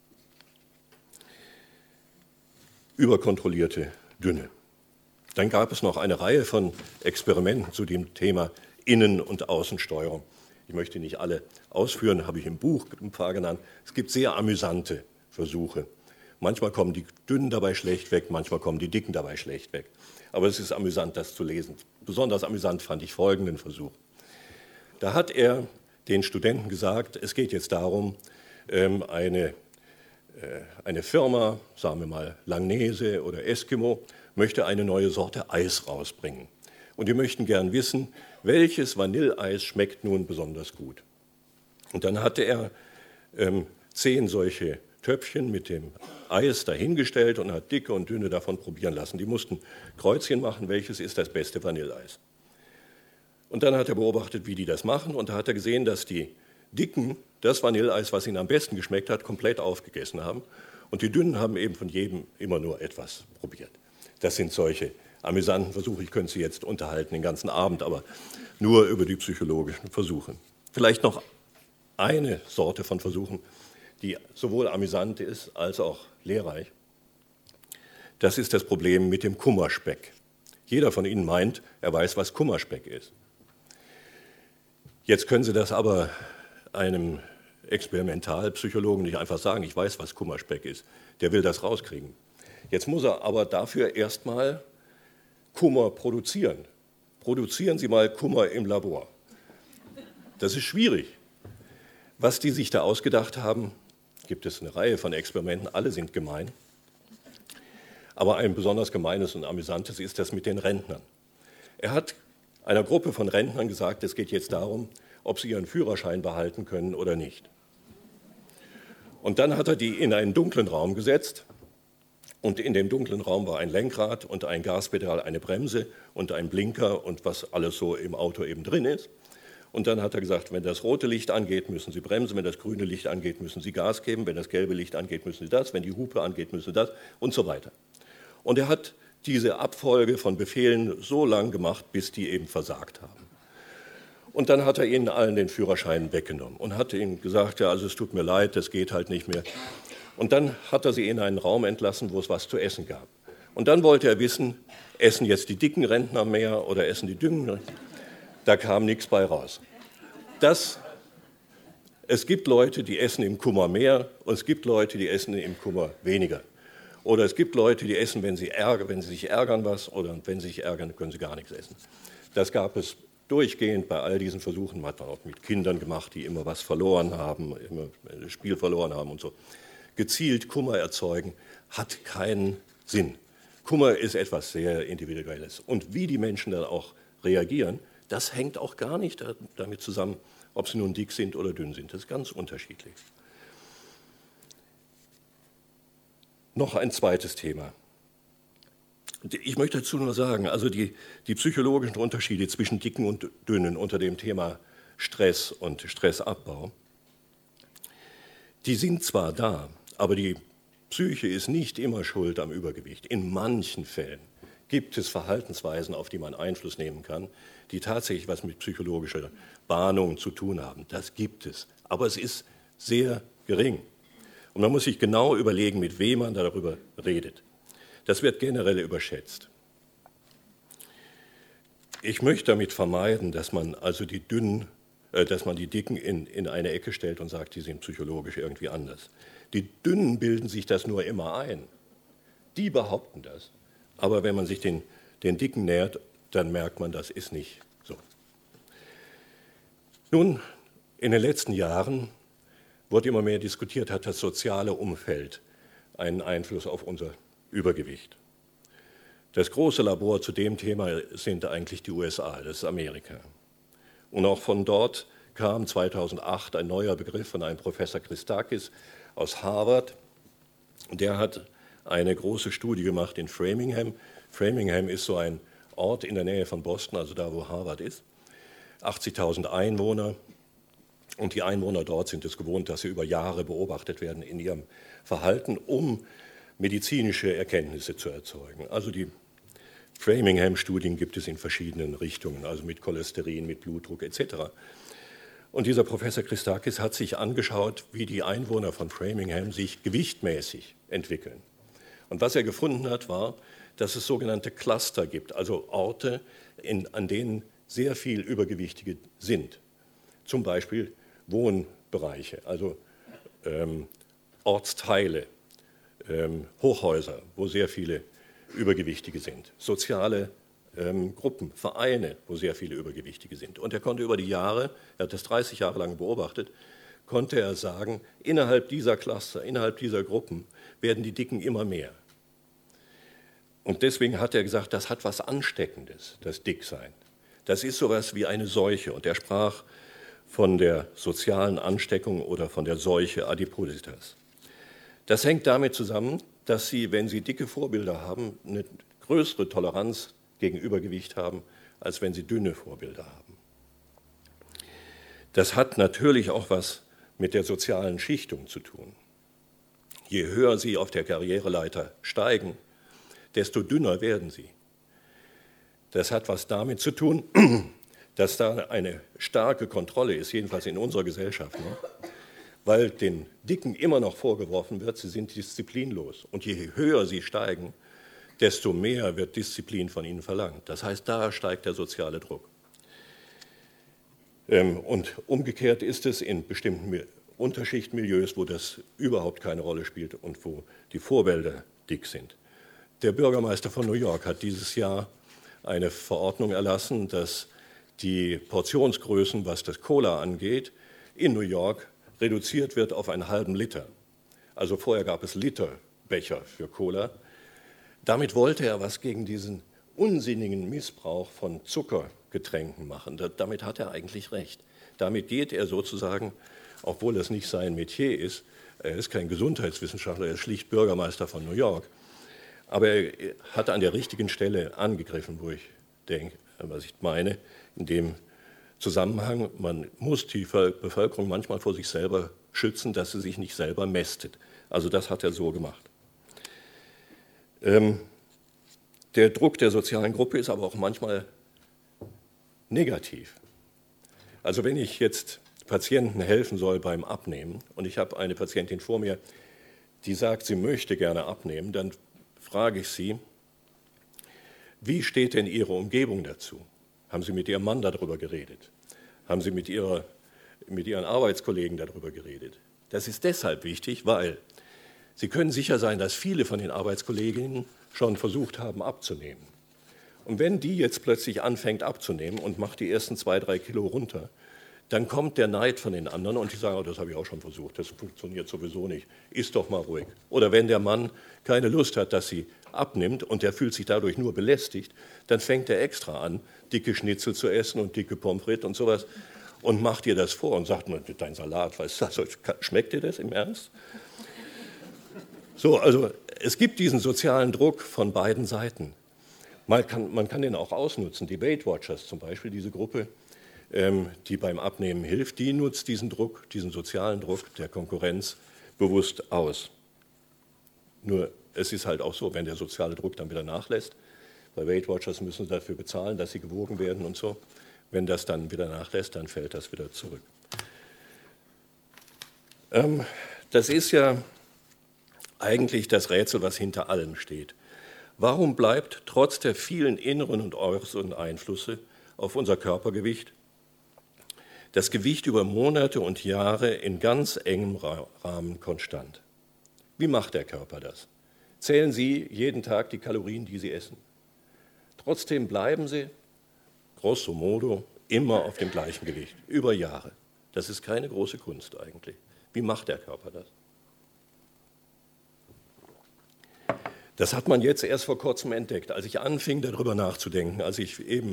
[SPEAKER 2] Überkontrollierte Dünne. Dann gab es noch eine Reihe von Experimenten zu dem Thema Innen- und Außensteuerung. Ich möchte nicht alle ausführen, habe ich im Buch ein paar genannt. Es gibt sehr amüsante Versuche. Manchmal kommen die Dünnen dabei schlecht weg, manchmal kommen die Dicken dabei schlecht weg. Aber es ist amüsant, das zu lesen. Besonders amüsant fand ich folgenden Versuch. Da hat er den Studenten gesagt, es geht jetzt darum, eine Firma, sagen wir mal Langnese oder Eskimo, möchte eine neue Sorte Eis rausbringen. Und die möchten gern wissen, welches Vanilleeis schmeckt nun besonders gut. Und dann hatte er 10 solche Töpfchen mit dem Eis dahingestellt und hat dicke und dünne davon probieren lassen. Die mussten Kreuzchen machen, welches ist das beste Vanilleeis. Und dann hat er beobachtet, wie die das machen, und da hat er gesehen, dass die Dicken das Vanilleeis, was ihnen am besten geschmeckt hat, komplett aufgegessen haben. Und die Dünnen haben eben von jedem immer nur etwas probiert. Das sind solche amüsanten Versuche. Ich könnte Sie jetzt unterhalten den ganzen Abend, aber nur über die psychologischen Versuche. Vielleicht noch eine Sorte von Versuchen, die sowohl amüsant ist als auch lehrreich. Das ist das Problem mit dem Kummerspeck. Jeder von Ihnen meint, er weiß, was Kummerspeck ist. Jetzt können Sie das aber einem Experimentalpsychologen nicht einfach sagen, ich weiß, was Kummerspeck ist. Der will das rauskriegen. Jetzt muss er aber dafür erstmal Kummer produzieren. Produzieren Sie mal Kummer im Labor. Das ist schwierig. Was die sich da ausgedacht haben, gibt es eine Reihe von Experimenten, alle sind gemein. Aber ein besonders gemeines und amüsantes ist das mit den Rentnern. Er hat einer Gruppe von Rentnern gesagt, es geht jetzt darum, ob sie ihren Führerschein behalten können oder nicht. Und dann hat er die in einen dunklen Raum gesetzt. Und in dem dunklen Raum war ein Lenkrad und ein Gaspedal, eine Bremse und ein Blinker und was alles so im Auto eben drin ist. Und dann hat er gesagt, wenn das rote Licht angeht, müssen Sie bremsen, wenn das grüne Licht angeht, müssen Sie Gas geben, wenn das gelbe Licht angeht, müssen Sie das, wenn die Hupe angeht, müssen Sie das und so weiter. Und er hat diese Abfolge von Befehlen so lang gemacht, bis die eben versagt haben. Und dann hat er ihnen allen den Führerschein weggenommen und hat ihnen gesagt, ja, also es tut mir leid, das geht halt nicht mehr. Und dann hat er sie in einen Raum entlassen, wo es was zu essen gab. Und dann wollte er wissen, essen jetzt die dicken Rentner mehr oder essen die dünnen? Da kam nichts bei raus. Es gibt Leute, die essen im Kummer mehr und es gibt Leute, die essen im Kummer weniger. Oder es gibt Leute, die essen, wenn sie sich ärgern was, oder wenn sie sich ärgern, können sie gar nichts essen. Das gab es durchgehend bei all diesen Versuchen, hat man auch mit Kindern gemacht, die immer was verloren haben, immer das Spiel verloren haben und so. Gezielt Kummer erzeugen hat keinen Sinn. Kummer ist etwas sehr Individuelles. Und wie die Menschen dann auch reagieren, das hängt auch gar nicht damit zusammen, ob sie nun dick sind oder dünn sind. Das ist ganz unterschiedlich. Noch ein zweites Thema. Ich möchte dazu nur sagen, also die psychologischen Unterschiede zwischen Dicken und Dünnen unter dem Thema Stress und Stressabbau, die sind zwar da, aber die Psyche ist nicht immer schuld am Übergewicht. In manchen Fällen gibt es Verhaltensweisen, auf die man Einfluss nehmen kann, die tatsächlich was mit psychologischer Bahnung zu tun haben. Das gibt es, aber es ist sehr gering. Und man muss sich genau überlegen, mit wem man darüber redet. Das wird generell überschätzt. Ich möchte damit vermeiden, dass man also die Dicken in eine Ecke stellt und sagt, die sind psychologisch irgendwie anders. Die Dünnen bilden sich das nur immer ein. Die behaupten das. Aber wenn man sich den Dicken nähert, dann merkt man, das ist nicht so. Nun, in den letzten Jahren wurde immer mehr diskutiert, hat das soziale Umfeld einen Einfluss auf unser Übergewicht. Das große Labor zu dem Thema sind eigentlich die USA, das ist Amerika. Und auch von dort kam 2008 ein neuer Begriff von einem Professor Christakis aus Harvard. Der hat eine große Studie gemacht in Framingham. Framingham ist so ein Ort in der Nähe von Boston, also da, wo Harvard ist. 80.000 Einwohner. Und die Einwohner dort sind es gewohnt, dass sie über Jahre beobachtet werden in ihrem Verhalten, um medizinische Erkenntnisse zu erzeugen. Also die Framingham-Studien gibt es in verschiedenen Richtungen, also mit Cholesterin, mit Blutdruck etc. Und dieser Professor Christakis hat sich angeschaut, wie die Einwohner von Framingham sich gewichtmäßig entwickeln. Und was er gefunden hat, war, dass es sogenannte Cluster gibt, also Orte, an denen sehr viel Übergewichtige sind. Zum Beispiel Wohnbereiche, also Ortsteile, Hochhäuser, wo sehr viele Übergewichtige sind, soziale Gruppen, Vereine, wo sehr viele Übergewichtige sind. Und er konnte über die Jahre, er hat das 30 Jahre lang beobachtet, konnte er sagen, innerhalb dieser Cluster, innerhalb dieser Gruppen werden die Dicken immer mehr. Und deswegen hat er gesagt, das hat was Ansteckendes, das Dicksein. Das ist sowas wie eine Seuche. Und er sprach von der sozialen Ansteckung oder von der Seuche Adipositas. Das hängt damit zusammen, dass Sie, wenn Sie dicke Vorbilder haben, eine größere Toleranz gegen Übergewicht haben, als wenn Sie dünne Vorbilder haben. Das hat natürlich auch was mit der sozialen Schichtung zu tun. Je höher Sie auf der Karriereleiter steigen, desto dünner werden Sie. Das hat was damit zu tun, dass da eine starke Kontrolle ist, jedenfalls in unserer Gesellschaft, ne? Weil den Dicken immer noch vorgeworfen wird, sie sind disziplinlos. Und je höher sie steigen, desto mehr wird Disziplin von ihnen verlangt. Das heißt, da steigt der soziale Druck. Und umgekehrt ist es in bestimmten Unterschichtmilieus, wo das überhaupt keine Rolle spielt und wo die Vorbilder dick sind. Der Bürgermeister von New York hat dieses Jahr eine Verordnung erlassen, dass die Portionsgrößen, was das Cola angeht, in New York reduziert wird auf einen halben Liter. Also vorher gab es Literbecher für Cola. Damit wollte er was gegen diesen unsinnigen Missbrauch von Zuckergetränken machen. Damit hat er eigentlich recht. Damit geht er sozusagen, obwohl das nicht sein Metier ist, er ist kein Gesundheitswissenschaftler, er ist schlicht Bürgermeister von New York. Aber er hat an der richtigen Stelle angegriffen, wo ich denke, was ich meine, in dem Zusammenhang, man muss die Bevölkerung manchmal vor sich selber schützen, dass sie sich nicht selber mästet. Also das hat er so gemacht. Der Druck der sozialen Gruppe ist aber auch manchmal negativ. Also wenn ich jetzt Patienten helfen soll beim Abnehmen und ich habe eine Patientin vor mir, die sagt, sie möchte gerne abnehmen, dann frage ich sie, wie steht denn Ihre Umgebung dazu? Haben Sie mit Ihrem Mann darüber geredet? Haben Sie mit Ihren Arbeitskollegen darüber geredet? Das ist deshalb wichtig, weil Sie können sicher sein, dass viele von den Arbeitskolleginnen schon versucht haben abzunehmen. Und wenn die jetzt plötzlich anfängt abzunehmen und macht die ersten 2-3 Kilo runter, dann kommt der Neid von den anderen und die sagen, oh, das habe ich auch schon versucht, das funktioniert sowieso nicht, iss doch mal ruhig. Oder wenn der Mann keine Lust hat, dass sie abnimmt und der fühlt sich dadurch nur belästigt, dann fängt er extra an, dicke Schnitzel zu essen und dicke Pommes frites und sowas und macht ihr das vor und sagt, dein Salat, weißt du, schmeckt dir das im Ernst? So, also es gibt diesen sozialen Druck von beiden Seiten. Man kann den auch ausnutzen. Die Weight Watchers zum Beispiel, diese Gruppe, die beim Abnehmen hilft, die nutzt diesen Druck, diesen sozialen Druck der Konkurrenz bewusst aus. Nur es ist halt auch so, wenn der soziale Druck dann wieder nachlässt, bei Weight Watchers müssen sie dafür bezahlen, dass sie gewogen werden und so. Wenn das dann wieder nachlässt, dann fällt das wieder zurück. Das ist ja eigentlich das Rätsel, was hinter allem steht. Warum bleibt trotz der vielen inneren und äußeren Einflüsse auf unser Körpergewicht. Das Gewicht über Monate und Jahre in ganz engem Rahmen konstant. Wie macht der Körper das? Zählen Sie jeden Tag die Kalorien, die Sie essen. Trotzdem bleiben Sie, grosso modo, immer auf dem gleichen Gewicht, über Jahre. Das ist keine große Kunst eigentlich. Wie macht der Körper das? Das hat man jetzt erst vor kurzem entdeckt, als ich anfing, darüber nachzudenken, als ich eben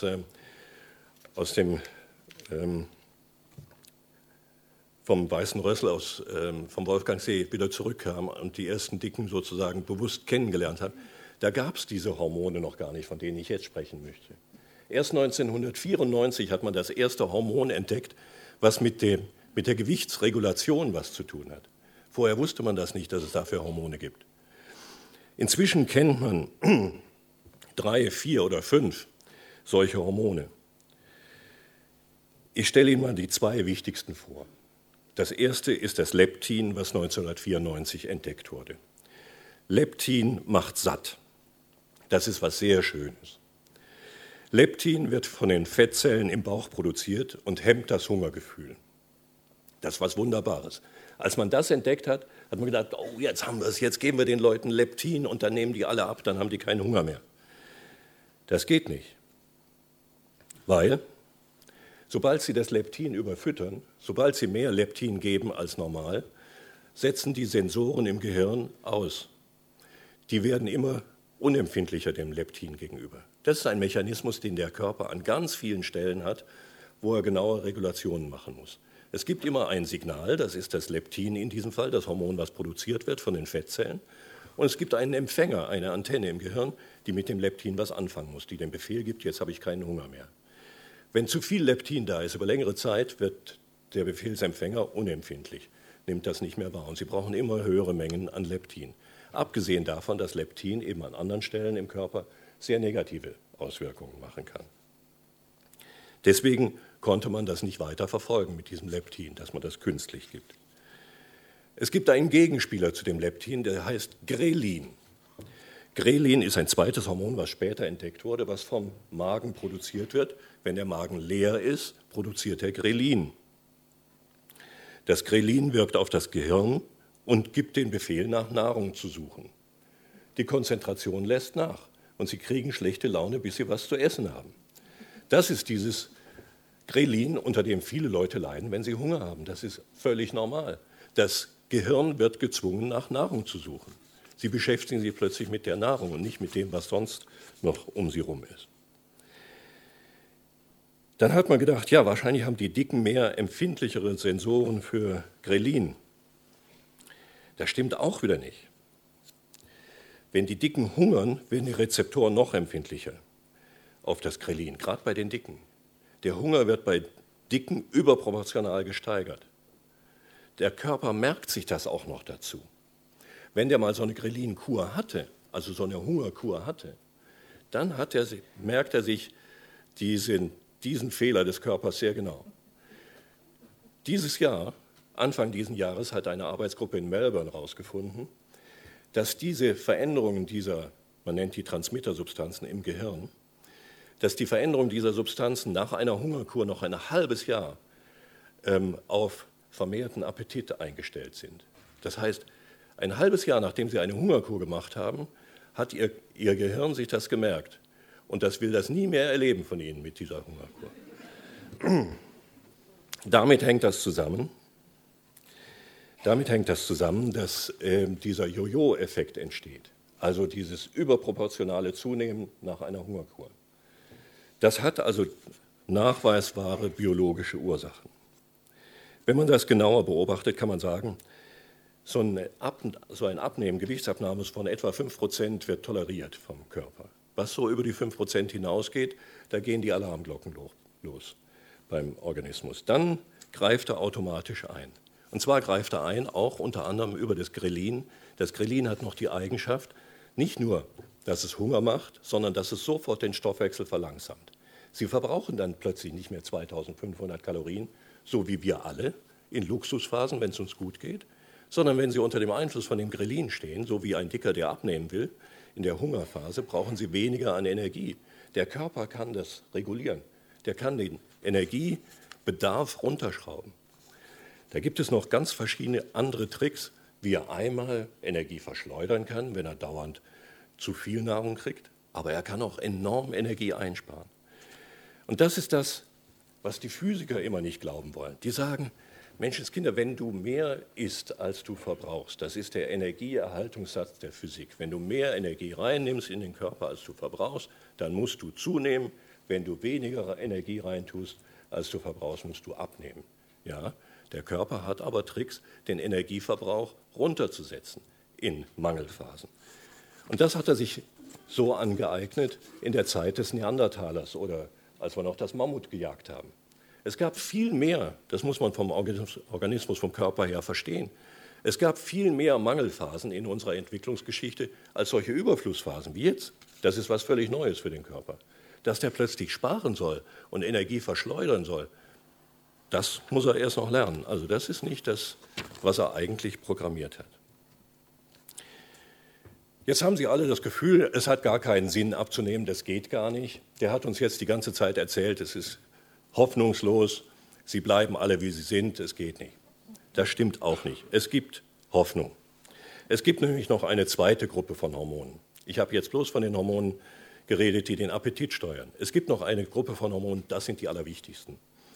[SPEAKER 2] vom Weißen Rössel, vom Wolfgangsee wieder zurückkam und die ersten Dicken sozusagen bewusst kennengelernt habe. Da gab es diese Hormone noch gar nicht, von denen ich jetzt sprechen möchte. Erst 1994 hat man das erste Hormon entdeckt, was mit der Gewichtsregulation was zu tun hat. Vorher wusste man das nicht, dass es dafür Hormone gibt. Inzwischen kennt man 3, 4 oder 5 solche Hormone. Ich stelle Ihnen mal die 2 wichtigsten vor. Das erste ist das Leptin, was 1994 entdeckt wurde. Leptin macht satt. Das ist was sehr Schönes. Leptin wird von den Fettzellen im Bauch produziert und hemmt das Hungergefühl. Das ist was Wunderbares. Als man das entdeckt hat, hat man gedacht, oh, jetzt haben wir es, jetzt geben wir den Leuten Leptin und dann nehmen die alle ab, dann haben die keinen Hunger mehr. Das geht nicht, weil sobald sie das Leptin überfüttern, sobald sie mehr Leptin geben als normal, setzen die Sensoren im Gehirn aus. Die werden immer unempfindlicher dem Leptin gegenüber. Das ist ein Mechanismus, den der Körper an ganz vielen Stellen hat, wo er genaue Regulationen machen muss. Es gibt immer ein Signal, das ist das Leptin in diesem Fall, das Hormon, was produziert wird von den Fettzellen. Und es gibt einen Empfänger, eine Antenne im Gehirn, die mit dem Leptin was anfangen muss, die den Befehl gibt, jetzt habe ich keinen Hunger mehr. Wenn zu viel Leptin da ist, über längere Zeit wird der Befehlsempfänger unempfindlich, nimmt das nicht mehr wahr. Und Sie brauchen immer höhere Mengen an Leptin. Abgesehen davon, dass Leptin eben an anderen Stellen im Körper sehr negative Auswirkungen machen kann. Deswegen konnte man das nicht weiter verfolgen mit diesem Leptin, dass man das künstlich gibt. Es gibt einen Gegenspieler zu dem Leptin, der heißt Grelin. Grelin ist ein zweites Hormon, was später entdeckt wurde, was vom Magen produziert wird. Wenn der Magen leer ist, produziert er Grelin. Das Grelin wirkt auf das Gehirn und gibt den Befehl, nach Nahrung zu suchen. Die Konzentration lässt nach und Sie kriegen schlechte Laune, bis Sie was zu essen haben. Das ist dieses Grelin, unter dem viele Leute leiden, wenn sie Hunger haben. Das ist völlig normal. Das Gehirn wird gezwungen, nach Nahrung zu suchen. Sie beschäftigen sich plötzlich mit der Nahrung und nicht mit dem, was sonst noch um sie herum ist. Dann hat man gedacht, ja, wahrscheinlich haben die Dicken mehr empfindlichere Sensoren für Grelin. Das stimmt auch wieder nicht. Wenn die Dicken hungern, werden die Rezeptoren noch empfindlicher auf das Grelin, gerade bei den Dicken. Der Hunger wird bei Dicken überproportional gesteigert. Der Körper merkt sich das auch noch dazu. Wenn der mal so eine Grelin-Kur hatte, also so eine Hungerkur hatte, dann merkt er sich diesen Fehler des Körpers sehr genau. Dieses Jahr, Anfang dieses Jahres, hat eine Arbeitsgruppe in Melbourne herausgefunden, dass diese Veränderungen man nennt die Transmittersubstanzen im Gehirn, dass die Veränderungen dieser Substanzen nach einer Hungerkur noch ein halbes Jahr auf vermehrten Appetit eingestellt sind. Das heißt, ein halbes Jahr, nachdem Sie eine Hungerkur gemacht haben, hat Ihr Gehirn sich das gemerkt. Und das will das nie mehr erleben von Ihnen mit dieser Hungerkur. Damit hängt das zusammen, dass dieser Jojo-Effekt entsteht. Also dieses überproportionale Zunehmen nach einer Hungerkur. Das hat also nachweisbare biologische Ursachen. Wenn man das genauer beobachtet, kann man sagen, so ein Abnehmen, Gewichtsabnahme von etwa 5% wird toleriert vom Körper. Was so über die 5% hinausgeht, da gehen die Alarmglocken los beim Organismus. Dann greift er automatisch ein. Und zwar greift er ein, auch unter anderem über das Grelin. Das Grelin hat noch die Eigenschaft, nicht nur, dass es Hunger macht, sondern dass es sofort den Stoffwechsel verlangsamt. Sie verbrauchen dann plötzlich nicht mehr 2500 Kalorien, so wie wir alle in Luxusphasen, wenn es uns gut geht, sondern wenn Sie unter dem Einfluss von dem Grelin stehen, so wie ein Dicker, der abnehmen will, in der Hungerphase brauchen Sie weniger an Energie. Der Körper kann das regulieren. Der kann den Energiebedarf runterschrauben. Da gibt es noch ganz verschiedene andere Tricks, wie er einmal Energie verschleudern kann, wenn er dauernd zu viel Nahrung kriegt, aber er kann auch enorm Energie einsparen. Und das ist das, was die Physiker immer nicht glauben wollen. Die sagen, Menschenskinder, wenn du mehr isst, als du verbrauchst, das ist der Energieerhaltungssatz der Physik. Wenn du mehr Energie reinnimmst in den Körper, als du verbrauchst, dann musst du zunehmen. Wenn du weniger Energie reintust, als du verbrauchst, musst du abnehmen. Ja, der Körper hat aber Tricks, den Energieverbrauch runterzusetzen in Mangelphasen. Und das hat er sich so angeeignet in der Zeit des Neandertalers oder als wir noch das Mammut gejagt haben. Es gab viel mehr, das muss man vom Organismus, vom Körper her verstehen, es gab viel mehr Mangelphasen in unserer Entwicklungsgeschichte als solche Überflussphasen wie jetzt. Das ist was völlig Neues für den Körper. Dass der plötzlich sparen soll und Energie verschleudern soll, das muss er erst noch lernen. Also das ist nicht das, was er eigentlich programmiert hat. Jetzt haben Sie alle das Gefühl, es hat gar keinen Sinn abzunehmen, das geht gar nicht. Der hat uns jetzt die ganze Zeit erzählt, es ist hoffnungslos, Sie bleiben alle, wie Sie sind, es geht nicht. Das stimmt auch nicht. Es gibt Hoffnung. Es gibt nämlich noch eine zweite Gruppe von Hormonen. Ich habe jetzt bloß von den Hormonen geredet, die den Appetit steuern. Es gibt noch eine Gruppe von Hormonen, das sind die allerwichtigsten,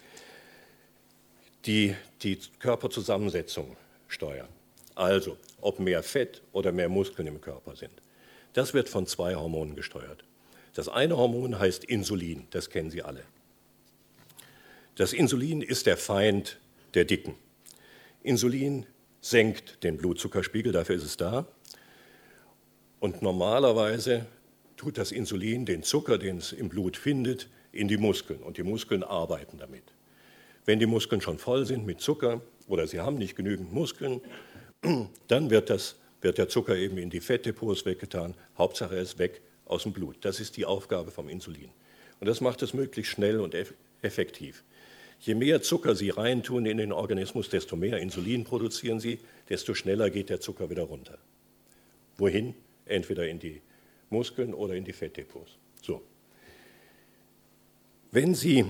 [SPEAKER 2] die die Körperzusammensetzung steuern. Also, ob mehr Fett oder mehr Muskeln im Körper sind. Das wird von zwei Hormonen gesteuert. Das eine Hormon heißt Insulin, das kennen Sie alle. Das Insulin ist der Feind der Dicken. Insulin senkt den Blutzuckerspiegel, dafür ist es da. Und normalerweise tut das Insulin den Zucker, den es im Blut findet, in die Muskeln. Und die Muskeln arbeiten damit. Wenn die Muskeln schon voll sind mit Zucker oder sie haben nicht genügend Muskeln, dann wird der Zucker eben in die Fettdepots weggetan. Hauptsache er ist weg aus dem Blut. Das ist die Aufgabe vom Insulin. Und das macht es möglichst schnell und effektiv. Je mehr Zucker Sie reintun in den Organismus, desto mehr Insulin produzieren Sie, desto schneller geht der Zucker wieder runter. Wohin? Entweder in die Muskeln oder in die Fettdepots. So. Wenn Sie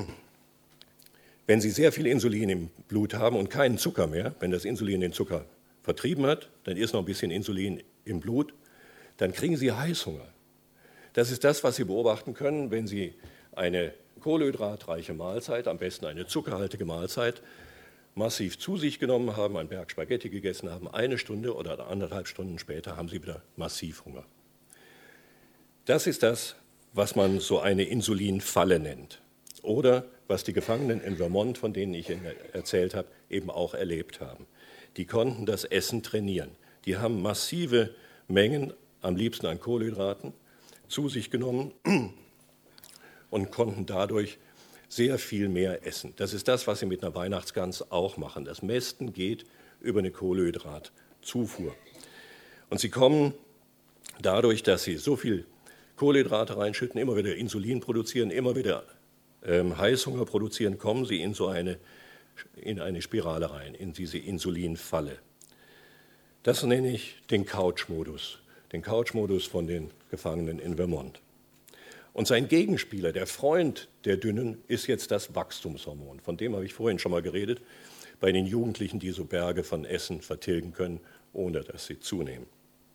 [SPEAKER 2] sehr viel Insulin im Blut haben und keinen Zucker mehr, wenn das Insulin den Zucker vertrieben hat, dann ist noch ein bisschen Insulin im Blut, dann kriegen Sie Heißhunger. Das ist das, was Sie beobachten können, wenn Sie eine kohlenhydratreiche Mahlzeit, am besten eine zuckerhaltige Mahlzeit, massiv zu sich genommen haben, einen Berg Spaghetti gegessen haben, 1 Stunde oder 1,5 Stunden später haben Sie wieder massiv Hunger. Das ist das, was man so eine Insulinfalle nennt. Oder was die Gefangenen in Vermont, von denen ich Ihnen erzählt habe, eben auch erlebt haben. Die konnten das Essen trainieren. Die haben massive Mengen, am liebsten an Kohlenhydraten, zu sich genommen und konnten dadurch sehr viel mehr essen. Das ist das, was sie mit einer Weihnachtsgans auch machen. Das Mästen geht über eine Kohlenhydratzufuhr. Und sie kommen dadurch, dass sie so viel Kohlenhydrate reinschütten, immer wieder Insulin produzieren, immer wieder Heißhunger produzieren, kommen sie in eine Spirale rein, in diese Insulinfalle. Das nenne ich den Couch-Modus von den Gefangenen in Vermont. Und sein Gegenspieler, der Freund der Dünnen, ist jetzt das Wachstumshormon. Von dem habe ich vorhin schon mal geredet, bei den Jugendlichen, die so Berge von Essen vertilgen können, ohne dass sie zunehmen.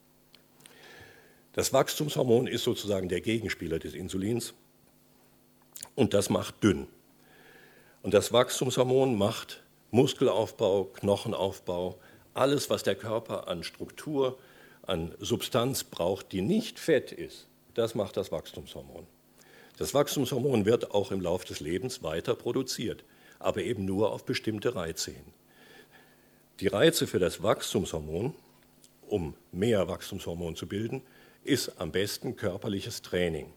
[SPEAKER 2] Das Wachstumshormon ist sozusagen der Gegenspieler des Insulins und das macht dünn. Und das Wachstumshormon macht Muskelaufbau, Knochenaufbau, alles, was der Körper an Struktur, an Substanz braucht, die nicht Fett ist. Das macht das Wachstumshormon. Das Wachstumshormon wird auch im Laufe des Lebens weiter produziert, aber eben nur auf bestimmte Reize hin. Die Reize für das Wachstumshormon, um mehr Wachstumshormon zu bilden, ist am besten körperliches Training.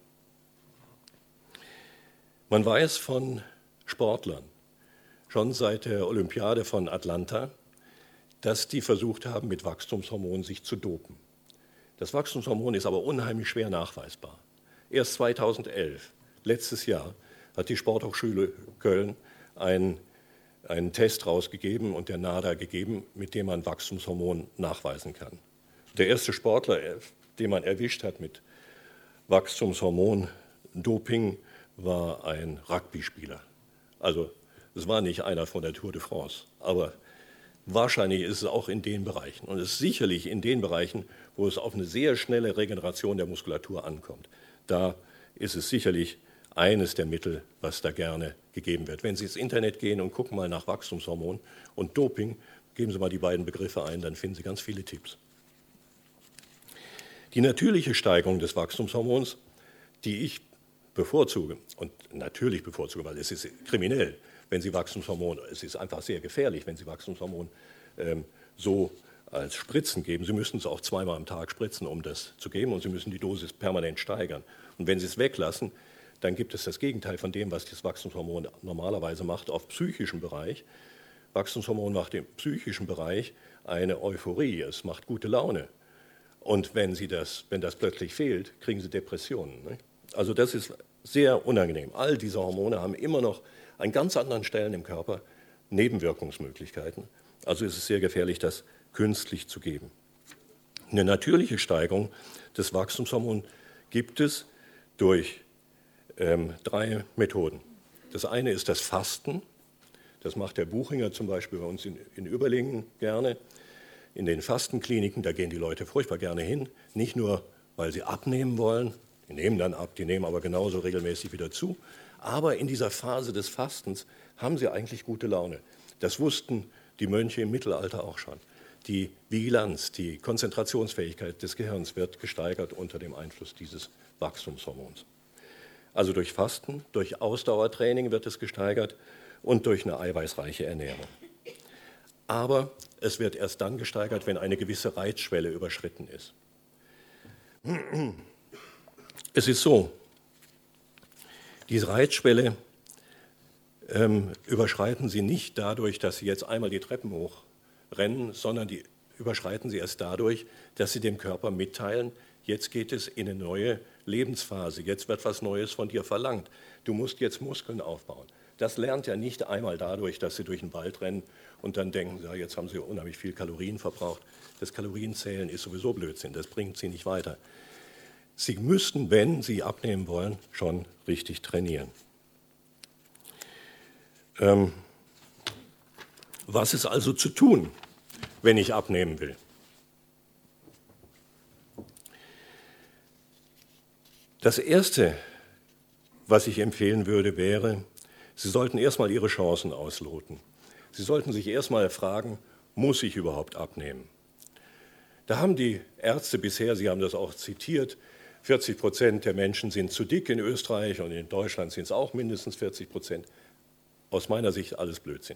[SPEAKER 2] Man weiß von Sportlern, schon seit der Olympiade von Atlanta, dass die versucht haben, mit Wachstumshormonen sich zu dopen. Das Wachstumshormon ist aber unheimlich schwer nachweisbar. Erst 2011, letztes Jahr, hat die Sporthochschule Köln einen Test rausgegeben und der NADA gegeben, mit dem man Wachstumshormon nachweisen kann. Der erste Sportler, den man erwischt hat mit Wachstumshormon-Doping, war ein Rugby-Spieler. Also es war nicht einer von der Tour de France, aber wahrscheinlich ist es auch in den Bereichen. Und es ist sicherlich in den Bereichen, wo es auf eine sehr schnelle Regeneration der Muskulatur ankommt. Da ist es sicherlich eines der Mittel, was da gerne gegeben wird. Wenn Sie ins Internet gehen und gucken mal nach Wachstumshormon und Doping, geben Sie mal die beiden Begriffe ein, dann finden Sie ganz viele Tipps. Die natürliche Steigerung des Wachstumshormons, die ich bevorzuge, und natürlich bevorzuge, weil es ist kriminell, wenn Sie Wachstumshormon, es ist einfach sehr gefährlich, wenn Sie Wachstumshormon so als Spritzen geben. Sie müssen es auch zweimal am Tag spritzen, um das zu geben, und Sie müssen die Dosis permanent steigern. Und wenn Sie es weglassen, dann gibt es das Gegenteil von dem, was das Wachstumshormon normalerweise macht auf psychischem Bereich. Wachstumshormon macht im psychischen Bereich eine Euphorie, es macht gute Laune. Und wenn das plötzlich fehlt, kriegen Sie Depressionen. Ne? Also das ist sehr unangenehm. All diese Hormone haben immer noch an ganz anderen Stellen im Körper Nebenwirkungsmöglichkeiten. Also ist es sehr gefährlich, das künstlich zu geben. Eine natürliche Steigerung des Wachstumshormons gibt es durch 3 Methoden. Das eine ist das Fasten. Das macht der Buchinger zum Beispiel bei uns in Überlingen gerne. In den Fastenkliniken, da gehen die Leute furchtbar gerne hin. Nicht nur, weil sie abnehmen wollen, die nehmen dann ab, die nehmen aber genauso regelmäßig wieder zu. Aber in dieser Phase des Fastens haben sie eigentlich gute Laune. Das wussten die Mönche im Mittelalter auch schon. Die Vigilanz, die Konzentrationsfähigkeit des Gehirns wird gesteigert unter dem Einfluss dieses Wachstumshormons. Also durch Fasten, durch Ausdauertraining wird es gesteigert und durch eine eiweißreiche Ernährung. Aber es wird erst dann gesteigert, wenn eine gewisse Reizschwelle überschritten ist. Es ist so, diese Reizschwelle überschreiten Sie nicht dadurch, dass Sie jetzt einmal die Treppen hochrennen, sondern die überschreiten Sie erst dadurch, dass Sie dem Körper mitteilen, jetzt geht es in eine neue Lebensphase, jetzt wird was Neues von dir verlangt. Du musst jetzt Muskeln aufbauen. Das lernt er nicht einmal dadurch, dass Sie durch den Wald rennen und dann denken, ja, jetzt haben Sie unheimlich viel Kalorien verbraucht. Das Kalorienzählen ist sowieso Blödsinn, das bringt Sie nicht weiter. Sie müssten, wenn Sie abnehmen wollen, schon richtig trainieren. Was ist also zu tun, wenn ich abnehmen will? Das Erste, was ich empfehlen würde, wäre, Sie sollten erstmal Ihre Chancen ausloten. Sie sollten sich erstmal fragen, muss ich überhaupt abnehmen? Da haben die Ärzte bisher, Sie haben das auch zitiert, 40% der Menschen sind zu dick in Österreich und in Deutschland sind es auch mindestens 40%. Aus meiner Sicht alles Blödsinn.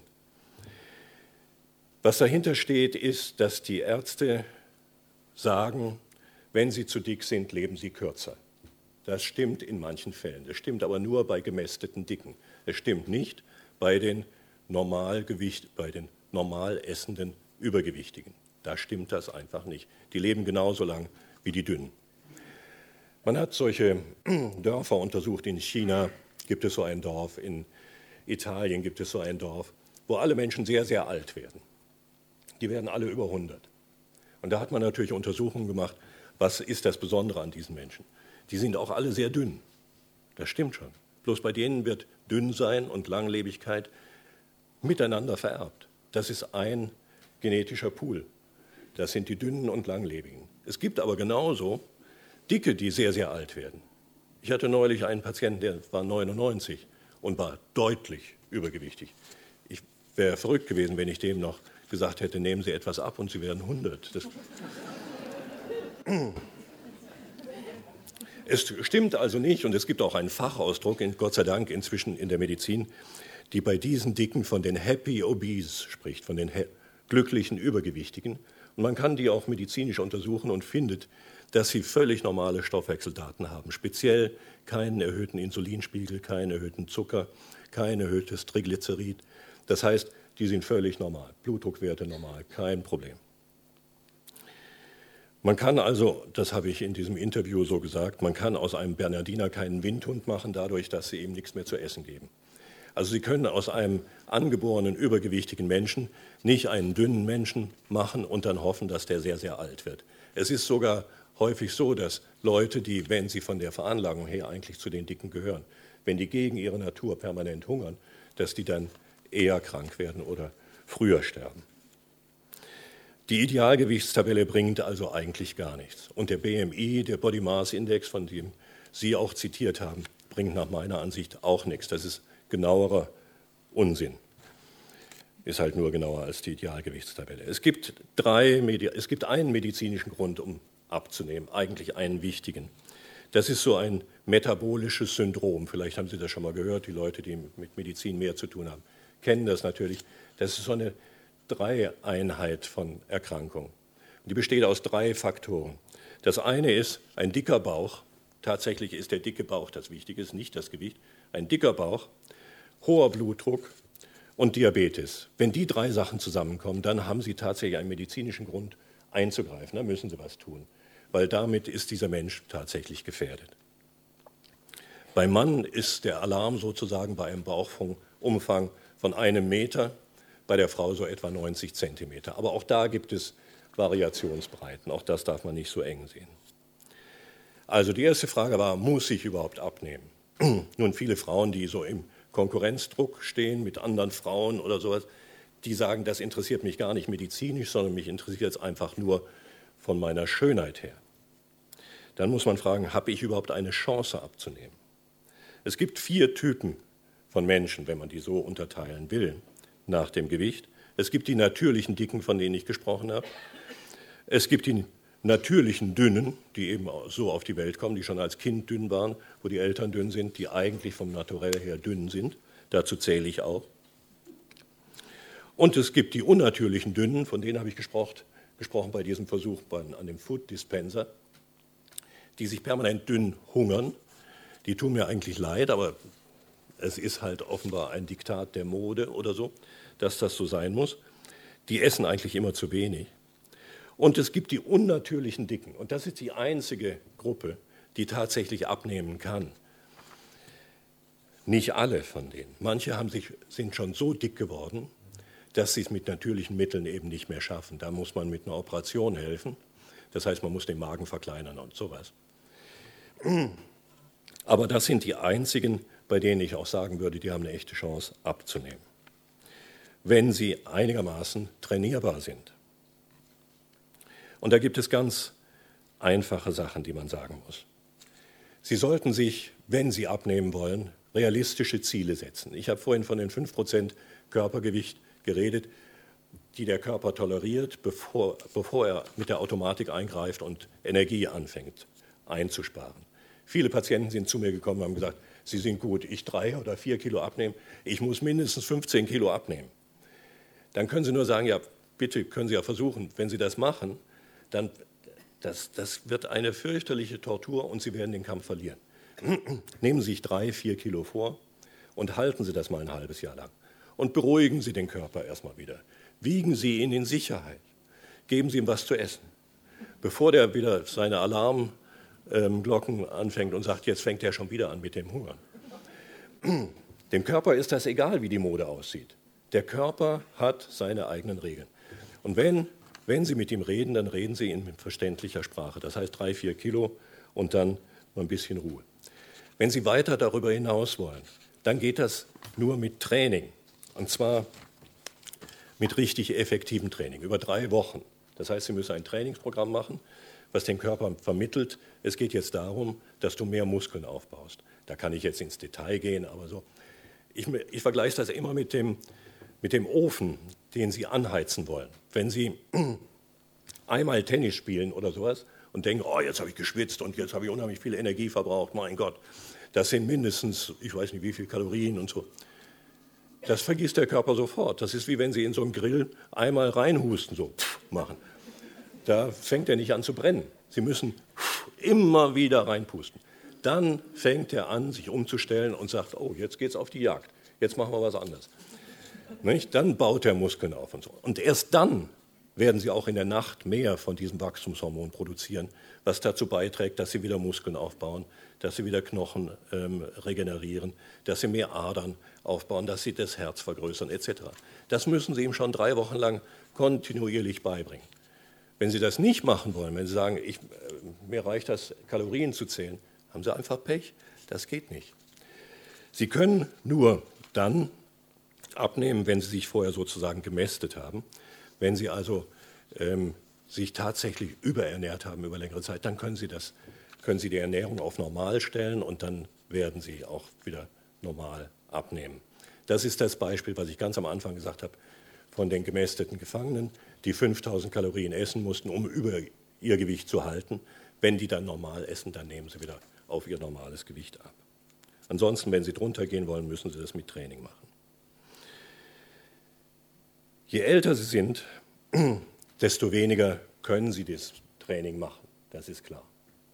[SPEAKER 2] Was dahinter steht, ist, dass die Ärzte sagen, wenn sie zu dick sind, leben sie kürzer. Das stimmt in manchen Fällen. Das stimmt aber nur bei gemästeten Dicken. Es stimmt nicht bei den normal essenden Übergewichtigen. Da stimmt das einfach nicht. Die leben genauso lang wie die Dünnen. Man hat solche Dörfer untersucht. In China gibt es so ein Dorf, in Italien gibt es so ein Dorf, wo alle Menschen sehr, sehr alt werden. Die werden alle über 100. Und da hat man natürlich Untersuchungen gemacht, was ist das Besondere an diesen Menschen. Die sind auch alle sehr dünn. Das stimmt schon. Bloß bei denen wird Dünnsein und Langlebigkeit miteinander vererbt. Das ist ein genetischer Pool. Das sind die Dünnen und Langlebigen. Es gibt aber genauso Dicke, die sehr, sehr alt werden. Ich hatte neulich einen Patienten, der war 99 und war deutlich übergewichtig. Ich wäre verrückt gewesen, wenn ich dem noch gesagt hätte, nehmen Sie etwas ab und Sie werden 100. Es stimmt also nicht, und es gibt auch einen Fachausdruck, Gott sei Dank inzwischen in der Medizin, die bei diesen Dicken von den Happy Obese spricht, von den glücklichen Übergewichtigen. Und man kann die auch medizinisch untersuchen und findet, dass sie völlig normale Stoffwechseldaten haben. Speziell keinen erhöhten Insulinspiegel, keinen erhöhten Zucker, kein erhöhtes Triglycerid. Das heißt, die sind völlig normal. Blutdruckwerte normal, kein Problem. Man kann also, das habe ich in diesem Interview so gesagt, man kann aus einem Bernardiner keinen Windhund machen, dadurch, dass Sie ihm nichts mehr zu essen geben. Also Sie können aus einem angeborenen, übergewichtigen Menschen nicht einen dünnen Menschen machen und dann hoffen, dass der sehr, sehr alt wird. Es ist sogar häufig so, dass Leute, die, wenn sie von der Veranlagung her eigentlich zu den Dicken gehören, wenn die gegen ihre Natur permanent hungern, dass die dann eher krank werden oder früher sterben. Die Idealgewichtstabelle bringt also eigentlich gar nichts. Und der BMI, der Body Mass Index, von dem Sie auch zitiert haben, bringt nach meiner Ansicht auch nichts. Das ist genauerer Unsinn. Ist halt nur genauer als die Idealgewichtstabelle. Es gibt einen medizinischen Grund, um abzunehmen, eigentlich einen wichtigen. Das ist so ein metabolisches Syndrom. Vielleicht haben Sie das schon mal gehört, die Leute, die mit Medizin mehr zu tun haben, kennen das natürlich. Das ist so eine Dreieinheit von Erkrankungen. Die besteht aus 3 Faktoren. Das eine ist ein dicker Bauch. Tatsächlich ist der dicke Bauch das Wichtige, ist nicht das Gewicht. Ein dicker Bauch, hoher Blutdruck und Diabetes. Wenn die 3 Sachen zusammenkommen, dann haben Sie tatsächlich einen medizinischen Grund einzugreifen. Da müssen Sie was tun, weil damit ist dieser Mensch tatsächlich gefährdet. Beim Mann ist der Alarm sozusagen bei einem Bauchumfang von 1 Meter, bei der Frau so etwa 90 Zentimeter. Aber auch da gibt es Variationsbreiten. Auch das darf man nicht so eng sehen. Also die erste Frage war, muss ich überhaupt abnehmen? Nun, viele Frauen, die so im Konkurrenzdruck stehen mit anderen Frauen oder sowas, die sagen, das interessiert mich gar nicht medizinisch, sondern mich interessiert es einfach nur von meiner Schönheit her. Dann muss man fragen, habe ich überhaupt eine Chance abzunehmen? Es gibt 4 Typen von Menschen, wenn man die so unterteilen will, nach dem Gewicht. Es gibt die natürlichen Dicken, von denen ich gesprochen habe. Es gibt die natürlichen Dünnen, die eben so auf die Welt kommen, die schon als Kind dünn waren, wo die Eltern dünn sind, die eigentlich vom Naturell her dünn sind. Dazu zähle ich auch. Und es gibt die unnatürlichen Dünnen, von denen habe ich gesprochen bei diesem Versuch an dem Food Dispenser, die sich permanent dünn hungern. Die tun mir eigentlich leid, aber es ist halt offenbar ein Diktat der Mode oder so, dass das so sein muss. Die essen eigentlich immer zu wenig. Und es gibt die unnatürlichen Dicken. Und das ist die einzige Gruppe, die tatsächlich abnehmen kann. Nicht alle von denen. Manche sind schon so dick geworden, dass sie es mit natürlichen Mitteln eben nicht mehr schaffen. Da muss man mit einer Operation helfen. Das heißt, man muss den Magen verkleinern und sowas. Aber das sind die einzigen, bei denen ich auch sagen würde, die haben eine echte Chance abzunehmen, wenn sie einigermaßen trainierbar sind. Und da gibt es ganz einfache Sachen, die man sagen muss. Sie sollten sich, wenn Sie abnehmen wollen, realistische Ziele setzen. Ich habe vorhin von den 5% Körpergewicht geredet, die der Körper toleriert, bevor er mit der Automatik eingreift und Energie anfängt einzusparen. Viele Patienten sind zu mir gekommen und haben gesagt, Sie sind gut, ich 3 oder 4 Kilo abnehmen, ich muss mindestens 15 Kilo abnehmen. Dann können Sie nur sagen, ja, bitte können Sie ja versuchen, wenn Sie das machen, dann das wird eine fürchterliche Tortur und Sie werden den Kampf verlieren. Nehmen Sie sich 3, 4 Kilo vor und halten Sie das mal ein halbes Jahr lang. Und beruhigen Sie den Körper erstmal wieder. Wiegen Sie ihn in Sicherheit. Geben Sie ihm was zu essen. Bevor der wieder seine Alarmglocken anfängt und sagt, jetzt fängt er schon wieder an mit dem Hungern. Dem Körper ist das egal, wie die Mode aussieht. Der Körper hat seine eigenen Regeln. Und wenn Sie mit ihm reden, dann reden Sie in verständlicher Sprache. Das heißt 3, 4 Kilo und dann mal ein bisschen Ruhe. Wenn Sie weiter darüber hinaus wollen, dann geht das nur mit Training. Und zwar mit richtig effektivem Training, über 3 Wochen. Das heißt, Sie müssen ein Trainingsprogramm machen, was dem Körper vermittelt, es geht jetzt darum, dass du mehr Muskeln aufbaust. Da kann ich jetzt ins Detail gehen, aber so. Ich vergleiche das immer mit dem Ofen, den Sie anheizen wollen. Wenn Sie einmal Tennis spielen oder sowas und denken, oh, jetzt habe ich geschwitzt und jetzt habe ich unheimlich viel Energie verbraucht, mein Gott, das sind mindestens, ich weiß nicht wie viel Kalorien und so. Das vergisst der Körper sofort. Das ist wie wenn Sie in so einen Grill einmal reinhusten, so machen. Da fängt er nicht an zu brennen. Sie müssen immer wieder reinpusten. Dann fängt er an, sich umzustellen und sagt, oh, jetzt geht's auf die Jagd. Jetzt machen wir was anderes. Nicht? Dann baut er Muskeln auf und so. Und erst dann werden Sie auch in der Nacht mehr von diesem Wachstumshormon produzieren, was dazu beiträgt, dass Sie wieder Muskeln aufbauen, dass Sie wieder Knochen regenerieren, dass Sie mehr Adern aufbauen, dass Sie das Herz vergrößern etc. Das müssen Sie ihm schon 3 Wochen lang kontinuierlich beibringen. Wenn Sie das nicht machen wollen, wenn Sie sagen, mir reicht das, Kalorien zu zählen, haben Sie einfach Pech. Das geht nicht. Sie können nur dann abnehmen, wenn Sie sich vorher sozusagen gemästet haben. Wenn Sie also sich tatsächlich überernährt haben über längere Zeit, dann können Sie die Ernährung auf normal stellen und dann werden Sie auch wieder normal abnehmen. Das ist das Beispiel, was ich ganz am Anfang gesagt habe, von den gemästeten Gefangenen, die 5000 Kalorien essen mussten, um über ihr Gewicht zu halten. Wenn die dann normal essen, dann nehmen sie wieder auf ihr normales Gewicht ab. Ansonsten, wenn sie drunter gehen wollen, müssen sie das mit Training machen. Je älter sie sind, desto weniger können sie das Training machen, das ist klar.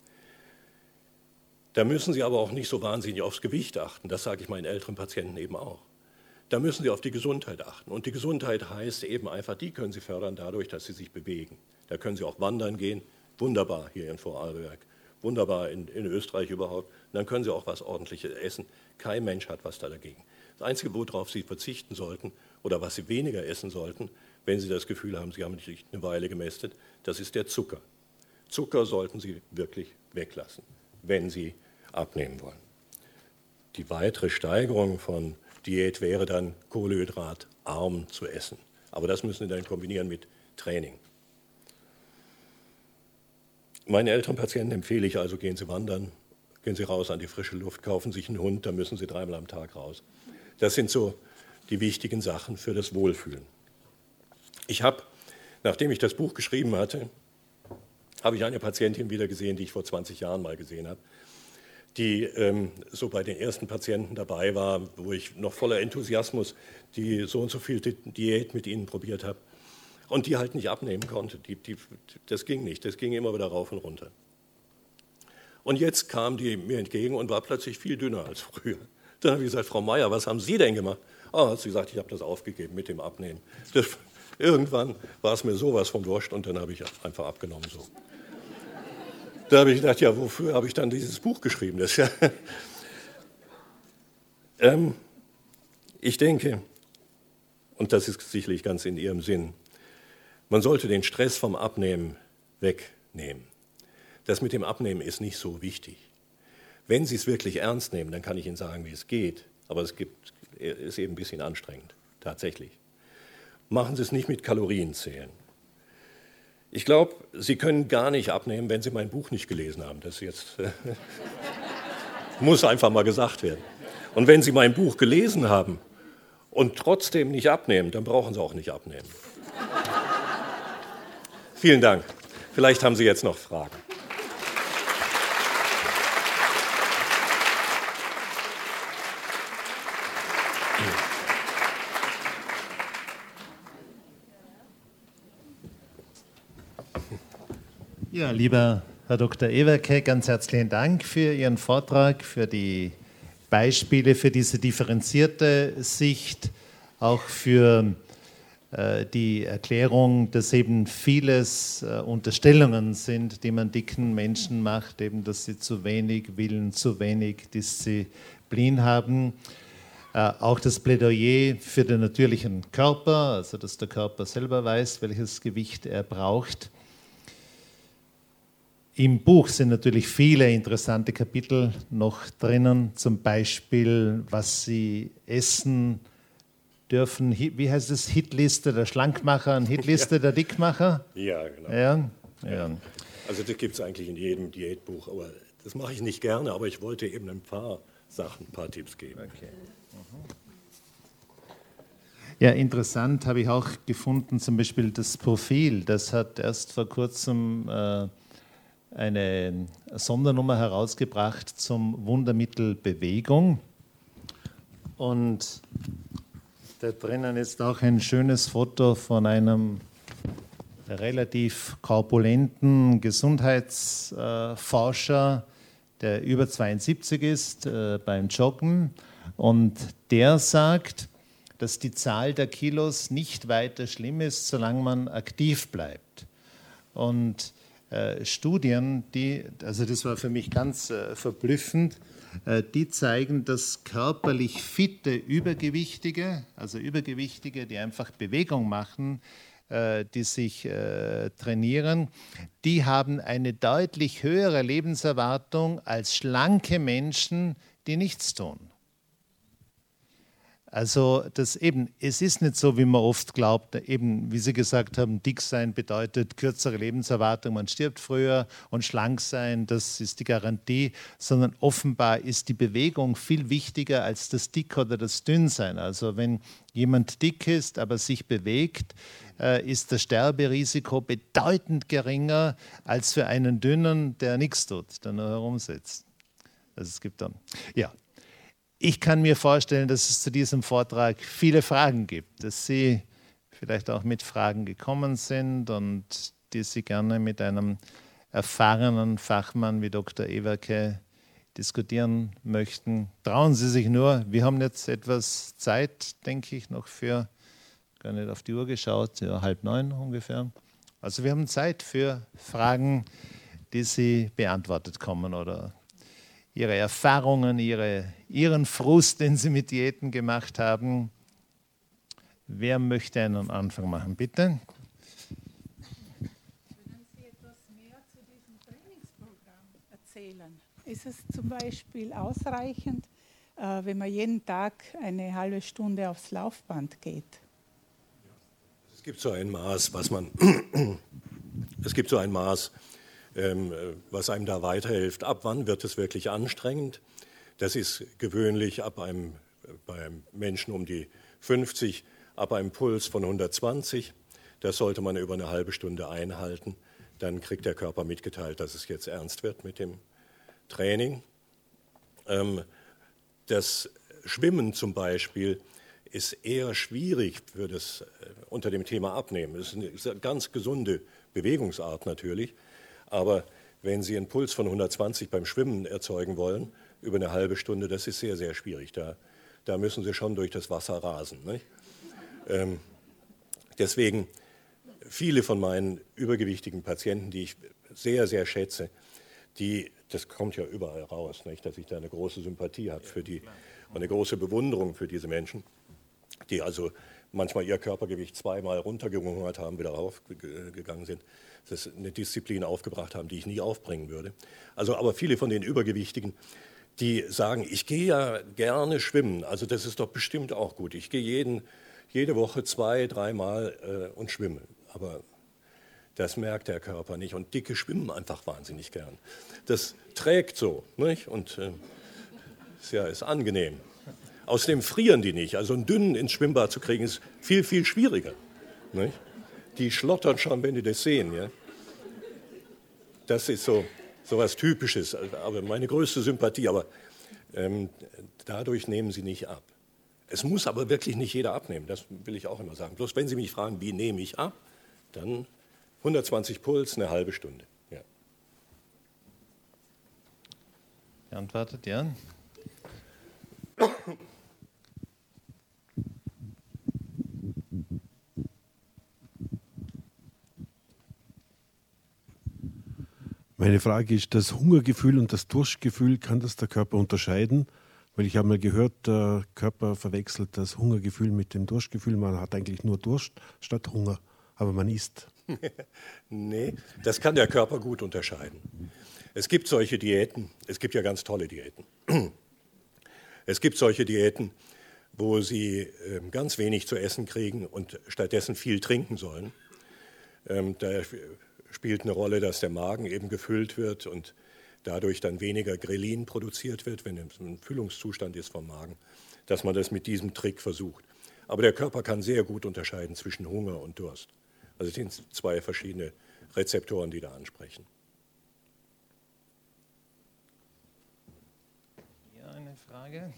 [SPEAKER 2] Da müssen sie aber auch nicht so wahnsinnig aufs Gewicht achten, das sage ich meinen älteren Patienten eben auch. Da müssen sie auf die Gesundheit achten. Und die Gesundheit heißt eben einfach, die können sie fördern dadurch, dass sie sich bewegen. Da können sie auch wandern gehen, wunderbar hier in Vorarlberg, wunderbar in Österreich überhaupt. Und dann können sie auch was Ordentliches essen. Kein Mensch hat was da dagegen. Das Einzige, worauf sie verzichten sollten oder was sie weniger essen sollten, wenn sie das Gefühl haben, sie haben sich eine Weile gemästet, das ist der Zucker. Zucker sollten sie wirklich weglassen, wenn sie abnehmen wollen. Die weitere Steigerung von Diät wäre dann, kohlenhydratarm zu essen. Aber das müssen Sie dann kombinieren mit Training. Meinen älteren Patienten empfehle ich also, gehen Sie wandern, gehen Sie raus an die frische Luft, kaufen sich einen Hund, da müssen Sie 3-mal am Tag raus. Das sind so die wichtigen Sachen für das Wohlfühlen. Ich habe, nachdem ich das Buch geschrieben hatte, habe ich eine Patientin wieder gesehen, die ich vor 20 Jahren mal gesehen habe, die so bei den ersten Patienten dabei war, wo ich noch voller Enthusiasmus die so und so viel Diät mit ihnen probiert habe und die halt nicht abnehmen konnte. Das ging nicht, das ging immer wieder rauf und runter. Und jetzt kam die mir entgegen und war plötzlich viel dünner als früher. Dann habe ich gesagt, Frau Meier, was haben Sie denn gemacht? Hat sie gesagt, ich habe das aufgegeben mit dem Abnehmen. Irgendwann war es mir sowas von wurscht und dann habe ich einfach abgenommen so. Da habe ich gedacht, ja, wofür habe ich dann dieses Buch geschrieben? Das ja ich denke, und das ist sicherlich ganz in Ihrem Sinn, man sollte den Stress vom Abnehmen wegnehmen. Das mit dem Abnehmen ist nicht so wichtig. Wenn Sie es wirklich ernst nehmen, dann kann ich Ihnen sagen, wie es geht, aber es ist eben ein bisschen anstrengend, tatsächlich. Machen Sie es nicht mit Kalorienzählen. Ich glaube, Sie können gar nicht abnehmen, wenn Sie mein Buch nicht gelesen haben. Das jetzt muss einfach mal gesagt werden. Und wenn Sie mein Buch gelesen haben und trotzdem nicht abnehmen, dann brauchen Sie auch nicht abnehmen. Vielen Dank. Vielleicht haben Sie jetzt noch Fragen.
[SPEAKER 1] Ja, lieber Herr Dr. Ewerke, ganz herzlichen Dank für Ihren Vortrag, für die Beispiele, für diese differenzierte Sicht, auch für die Erklärung, dass eben vieles Unterstellungen sind, die man dicken Menschen macht, eben, dass sie zu wenig Willen, zu wenig Disziplin haben. Auch das Plädoyer für den natürlichen Körper, also dass der Körper selber weiß, welches Gewicht er braucht. Im Buch sind natürlich viele interessante Kapitel noch drinnen, zum Beispiel, was Sie essen dürfen. Wie heißt es? Hitliste der Schlankmacher und Hitliste der Dickmacher?
[SPEAKER 2] Ja, genau.
[SPEAKER 1] Ja.
[SPEAKER 2] Also das gibt es eigentlich in jedem Diätbuch, aber das mache ich nicht gerne, aber ich wollte eben ein paar Sachen, ein paar Tipps geben.
[SPEAKER 1] Okay. Ja, interessant habe ich auch gefunden, zum Beispiel das Profil. Das hat erst vor kurzem eine Sondernummer herausgebracht zum Wundermittel Bewegung. Und da drinnen ist auch ein schönes Foto von einem relativ korpulenten Gesundheitsforscher, der über 72 ist, beim Joggen. Und der sagt, dass die Zahl der Kilos nicht weiter schlimm ist, solange man aktiv bleibt. Und Studien, also das war für mich ganz verblüffend, die zeigen, dass körperlich fitte Übergewichtige, also Übergewichtige, die einfach Bewegung machen, die sich trainieren, die haben eine deutlich höhere Lebenserwartung als schlanke Menschen, die nichts tun. Also es ist nicht so, wie man oft glaubt, eben wie Sie gesagt haben, dick sein bedeutet kürzere Lebenserwartung, man stirbt früher, und schlank sein, das ist die Garantie, sondern offenbar ist die Bewegung viel wichtiger als das Dick oder das Dünnsein. Also wenn jemand dick ist, aber sich bewegt, ist das Sterberisiko bedeutend geringer als für einen Dünnen, der nichts tut, der nur herumsitzt. Also es gibt dann, ja. Ich kann mir vorstellen, dass es zu diesem Vortrag viele Fragen gibt, dass Sie vielleicht auch mit Fragen gekommen sind und die Sie gerne mit einem erfahrenen Fachmann wie Dr. Ewerke diskutieren möchten. Trauen Sie sich nur, wir haben jetzt etwas Zeit, denke ich, noch für, gar nicht auf die Uhr geschaut, ja, 8:30 ungefähr. Also wir haben Zeit für Fragen, die Sie beantwortet kommen oder Ihre Erfahrungen, Ihren Frust, den Sie mit Diäten gemacht haben. Wer möchte einen Anfang machen, bitte?
[SPEAKER 3] Können Sie etwas mehr zu diesem Trainingsprogramm erzählen? Ist es zum Beispiel ausreichend, wenn man jeden Tag eine halbe Stunde aufs Laufband geht?
[SPEAKER 2] Es gibt so ein Maß, was einem da weiterhilft. Ab wann wird es wirklich anstrengend? Das ist gewöhnlich beim Menschen um die 50, ab einem Puls von 120. Das sollte man über eine halbe Stunde einhalten. Dann kriegt der Körper mitgeteilt, dass es jetzt ernst wird mit dem Training. Das Schwimmen zum Beispiel ist eher schwierig unter dem Thema Abnehmen. Es ist eine ganz gesunde Bewegungsart natürlich. Aber wenn Sie einen Puls von 120 beim Schwimmen erzeugen wollen, über eine halbe Stunde, das ist sehr, sehr schwierig. Da müssen Sie schon durch das Wasser rasen. Nicht? Deswegen, viele von meinen übergewichtigen Patienten, die ich sehr, sehr schätze, das kommt ja überall raus, nicht? Dass ich da eine große Sympathie habe für die und eine große Bewunderung für diese Menschen, die also manchmal ihr Körpergewicht zweimal runtergehungert haben, wieder raufgegangen sind, das eine Disziplin aufgebracht haben, die ich nie aufbringen würde. Also, aber viele von den Übergewichtigen, die sagen, ich gehe ja gerne schwimmen, also das ist doch bestimmt auch gut. Ich gehe jede Woche 2-3 Mal und schwimme, aber das merkt der Körper nicht. Und Dicke schwimmen einfach wahnsinnig gern. Das trägt so, nicht? Und ist angenehm. Außerdem frieren die nicht. Also einen Dünnen ins Schwimmbad zu kriegen, ist viel, viel schwieriger. Nicht? Die schlottern schon, wenn die das sehen. Ja? Das ist so was Typisches. Aber meine größte Sympathie. Aber dadurch nehmen sie nicht ab. Es muss aber wirklich nicht jeder abnehmen. Das will ich auch immer sagen. Bloß wenn Sie mich fragen, wie nehme ich ab, dann 120 Puls, eine halbe Stunde. Ja.
[SPEAKER 1] Beantwortet, ja.
[SPEAKER 4] Meine Frage ist, das Hungergefühl und das Durstgefühl, kann das der Körper unterscheiden? Weil ich habe mal gehört, der Körper verwechselt das Hungergefühl mit dem Durstgefühl. Man hat eigentlich nur Durst statt Hunger, aber man isst.
[SPEAKER 2] Nee, das kann der Körper gut unterscheiden. Es gibt solche Diäten, es gibt ja ganz tolle Diäten. Es gibt solche Diäten, wo Sie ganz wenig zu essen kriegen und stattdessen viel trinken sollen. Da spielt eine Rolle, dass der Magen eben gefüllt wird und dadurch dann weniger Grelin produziert wird, wenn es ein Füllungszustand ist vom Magen, dass man das mit diesem Trick versucht. Aber der Körper kann sehr gut unterscheiden zwischen Hunger und Durst. Also es sind zwei verschiedene Rezeptoren, die da ansprechen.
[SPEAKER 1] Hier eine Frage.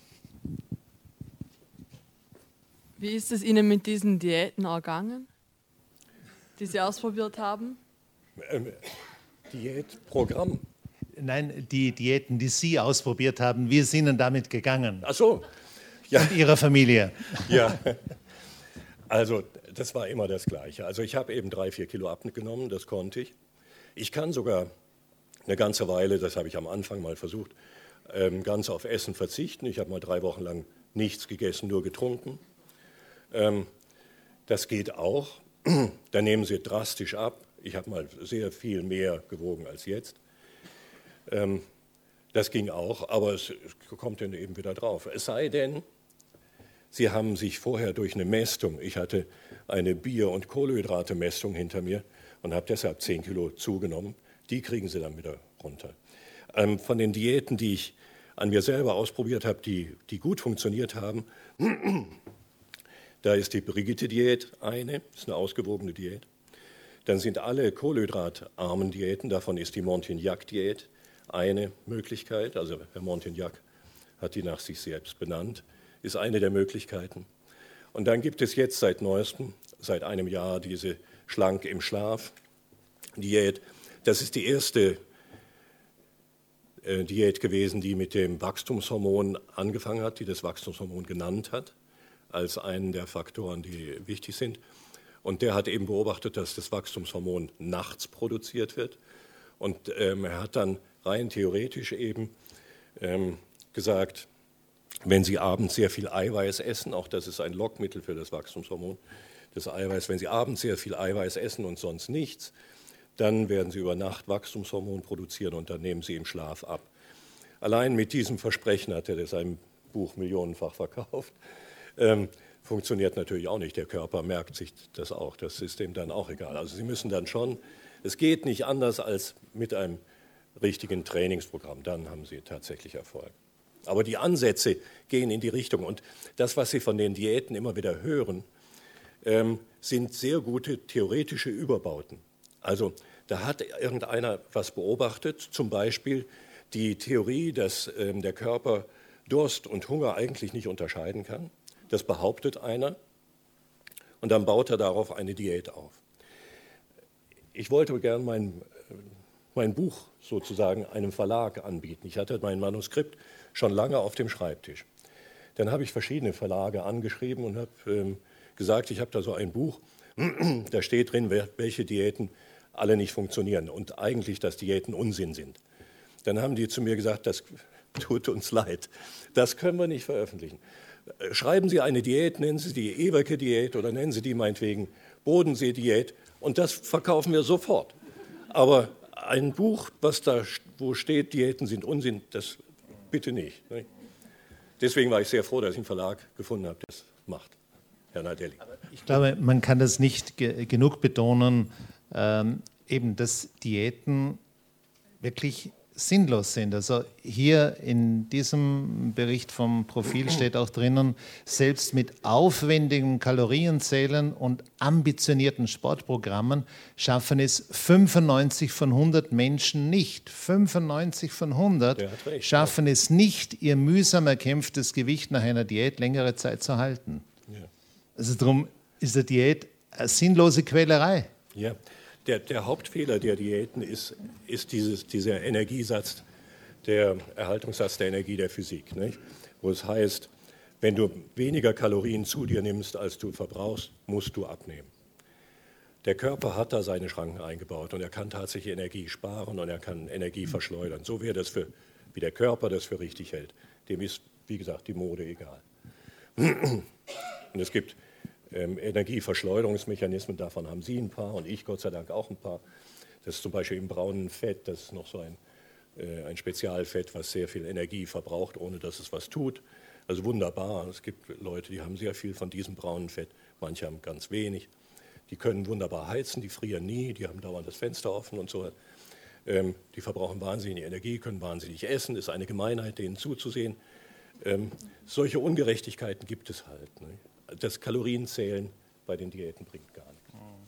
[SPEAKER 5] Wie ist es Ihnen mit diesen Diäten ergangen, die Sie ausprobiert haben?
[SPEAKER 2] Diätprogramm?
[SPEAKER 1] Nein, die Diäten, die Sie ausprobiert haben, wie ist Ihnen damit gegangen?
[SPEAKER 2] Ach so. Ja.
[SPEAKER 1] Und Ihrer Familie?
[SPEAKER 2] Ja, also das war immer das Gleiche. Also ich habe eben 3-4 Kilo abgenommen, das konnte ich. Ich kann sogar eine ganze Weile, das habe ich am Anfang mal versucht, ganz auf Essen verzichten. Ich habe mal 3 Wochen lang nichts gegessen, nur getrunken. Das geht auch. Da nehmen Sie drastisch ab. Ich habe mal sehr viel mehr gewogen als jetzt. Das ging auch, aber es kommt dann eben wieder drauf. Es sei denn, Sie haben sich vorher durch eine Mästung, ich hatte eine Bier- und Kohlenhydrate-Mästung hinter mir und habe deshalb 10 Kilo zugenommen, die kriegen Sie dann wieder runter. Von den Diäten, die ich an mir selber ausprobiert habe, die gut funktioniert haben, da ist die Brigitte-Diät ist eine ausgewogene Diät. Dann sind alle kohlenhydratarmen Diäten, davon ist die Montignac-Diät eine Möglichkeit. Also Herr Montignac hat die nach sich selbst benannt, ist eine der Möglichkeiten. Und dann gibt es jetzt seit neuestem, seit einem Jahr, diese Schlank im Schlaf-Diät. Das ist die erste Diät gewesen, die mit dem Wachstumshormon angefangen hat, die das Wachstumshormon genannt hat, als einen der Faktoren, die wichtig sind. Und der hat eben beobachtet, dass das Wachstumshormon nachts produziert wird. Und er hat dann rein theoretisch eben gesagt, wenn Sie abends sehr viel Eiweiß essen, auch das ist ein Lockmittel für das Wachstumshormon, das Eiweiß, wenn Sie abends sehr viel Eiweiß essen und sonst nichts, dann werden Sie über Nacht Wachstumshormon produzieren und dann nehmen Sie im Schlaf ab. Allein mit diesem Versprechen hat er sein Buch millionenfach verkauft. Funktioniert natürlich auch nicht. Der Körper merkt sich das auch. Das ist dem dann auch egal. Also Sie müssen dann schon, es geht nicht anders als mit einem richtigen Trainingsprogramm. Dann haben Sie tatsächlich Erfolg. Aber die Ansätze gehen in die Richtung. Und das, was Sie von den Diäten immer wieder hören, sind sehr gute theoretische Überbauten. Also da hat irgendeiner was beobachtet, zum Beispiel die Theorie, dass der Körper Durst und Hunger eigentlich nicht unterscheiden kann. Das behauptet einer und dann baut er darauf eine Diät auf. Ich wollte gern mein Buch sozusagen einem Verlag anbieten. Ich hatte mein Manuskript schon lange auf dem Schreibtisch. Dann habe ich verschiedene Verlage angeschrieben und habe gesagt, ich habe da so ein Buch, da steht drin, welche Diäten alle nicht funktionieren und eigentlich, dass Diäten Unsinn sind. Dann haben die zu mir gesagt, das tut uns leid, das können wir nicht veröffentlichen. Schreiben Sie eine Diät, nennen Sie die Ewerke-Diät oder nennen Sie die meinetwegen Bodensee-Diät und das verkaufen wir sofort. Aber ein Buch, wo steht, Diäten sind Unsinn, das bitte nicht. Deswegen war ich sehr froh, dass ich einen Verlag gefunden habe, der das macht, Herr Nardelli.
[SPEAKER 1] Ich glaube, man kann das nicht genug betonen, eben, dass Diäten wirklich sinnlos sind. Also hier in diesem Bericht vom Profil steht auch drinnen, selbst mit aufwendigem Kalorienzählen und ambitionierten Sportprogrammen schaffen es 95 von 100 Menschen nicht. 95 von 100 schaffen es nicht, ihr mühsam erkämpftes Gewicht nach einer Diät längere Zeit zu halten. Ja. Also darum ist eine Diät eine sinnlose Quälerei.
[SPEAKER 2] Ja. Der Hauptfehler der Diäten ist dieser Energiesatz, der Erhaltungssatz der Energie der Physik, nicht? Wo es heißt, wenn du weniger Kalorien zu dir nimmst, als du verbrauchst, musst du abnehmen. Der Körper hat da seine Schranken eingebaut und er kann tatsächlich Energie sparen und er kann Energie verschleudern. So wäre das wie der Körper das für richtig hält. Dem ist, wie gesagt, die Mode egal. Und es gibt Energieverschleuderungsmechanismen, davon haben Sie ein paar und ich Gott sei Dank auch ein paar. Das ist zum Beispiel im braunen Fett, das ist noch so ein Spezialfett, was sehr viel Energie verbraucht, ohne dass es was tut. Also wunderbar. Es gibt Leute, die haben sehr viel von diesem braunen Fett, manche haben ganz wenig. Die können wunderbar heizen, die frieren nie, die haben dauernd das Fenster offen und so. Die verbrauchen wahnsinnig Energie, können wahnsinnig essen, ist eine Gemeinheit, denen zuzusehen. Solche Ungerechtigkeiten gibt es halt. Ne? Das Kalorienzählen bei den Diäten bringt gar nichts.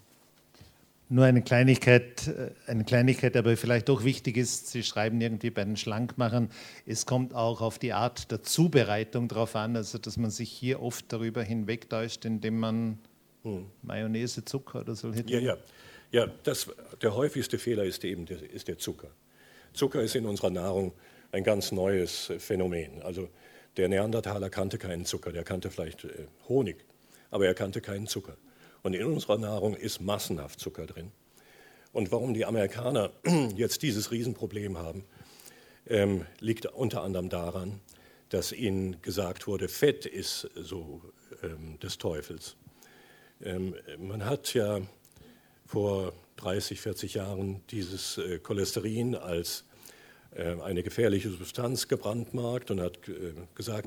[SPEAKER 1] Nur eine Kleinigkeit, aber vielleicht doch wichtig ist, Sie schreiben irgendwie bei den Schlankmachern, es kommt auch auf die Art der Zubereitung drauf an, also dass man sich hier oft darüber hinwegtäuscht, indem man Mayonnaise, Zucker oder so hätte.
[SPEAKER 2] Ja, der häufigste Fehler ist eben der Zucker. Zucker ist in unserer Nahrung ein ganz neues Phänomen. Also der Neandertaler kannte keinen Zucker, der kannte vielleicht Honig, aber er kannte keinen Zucker. Und in unserer Nahrung ist massenhaft Zucker drin. Und warum die Amerikaner jetzt dieses Riesenproblem haben, liegt unter anderem daran, dass ihnen gesagt wurde, Fett ist so des Teufels. Man hat ja vor 30, 40 Jahren dieses Cholesterin als eine gefährliche Substanz gebrandmarkt und hat gesagt,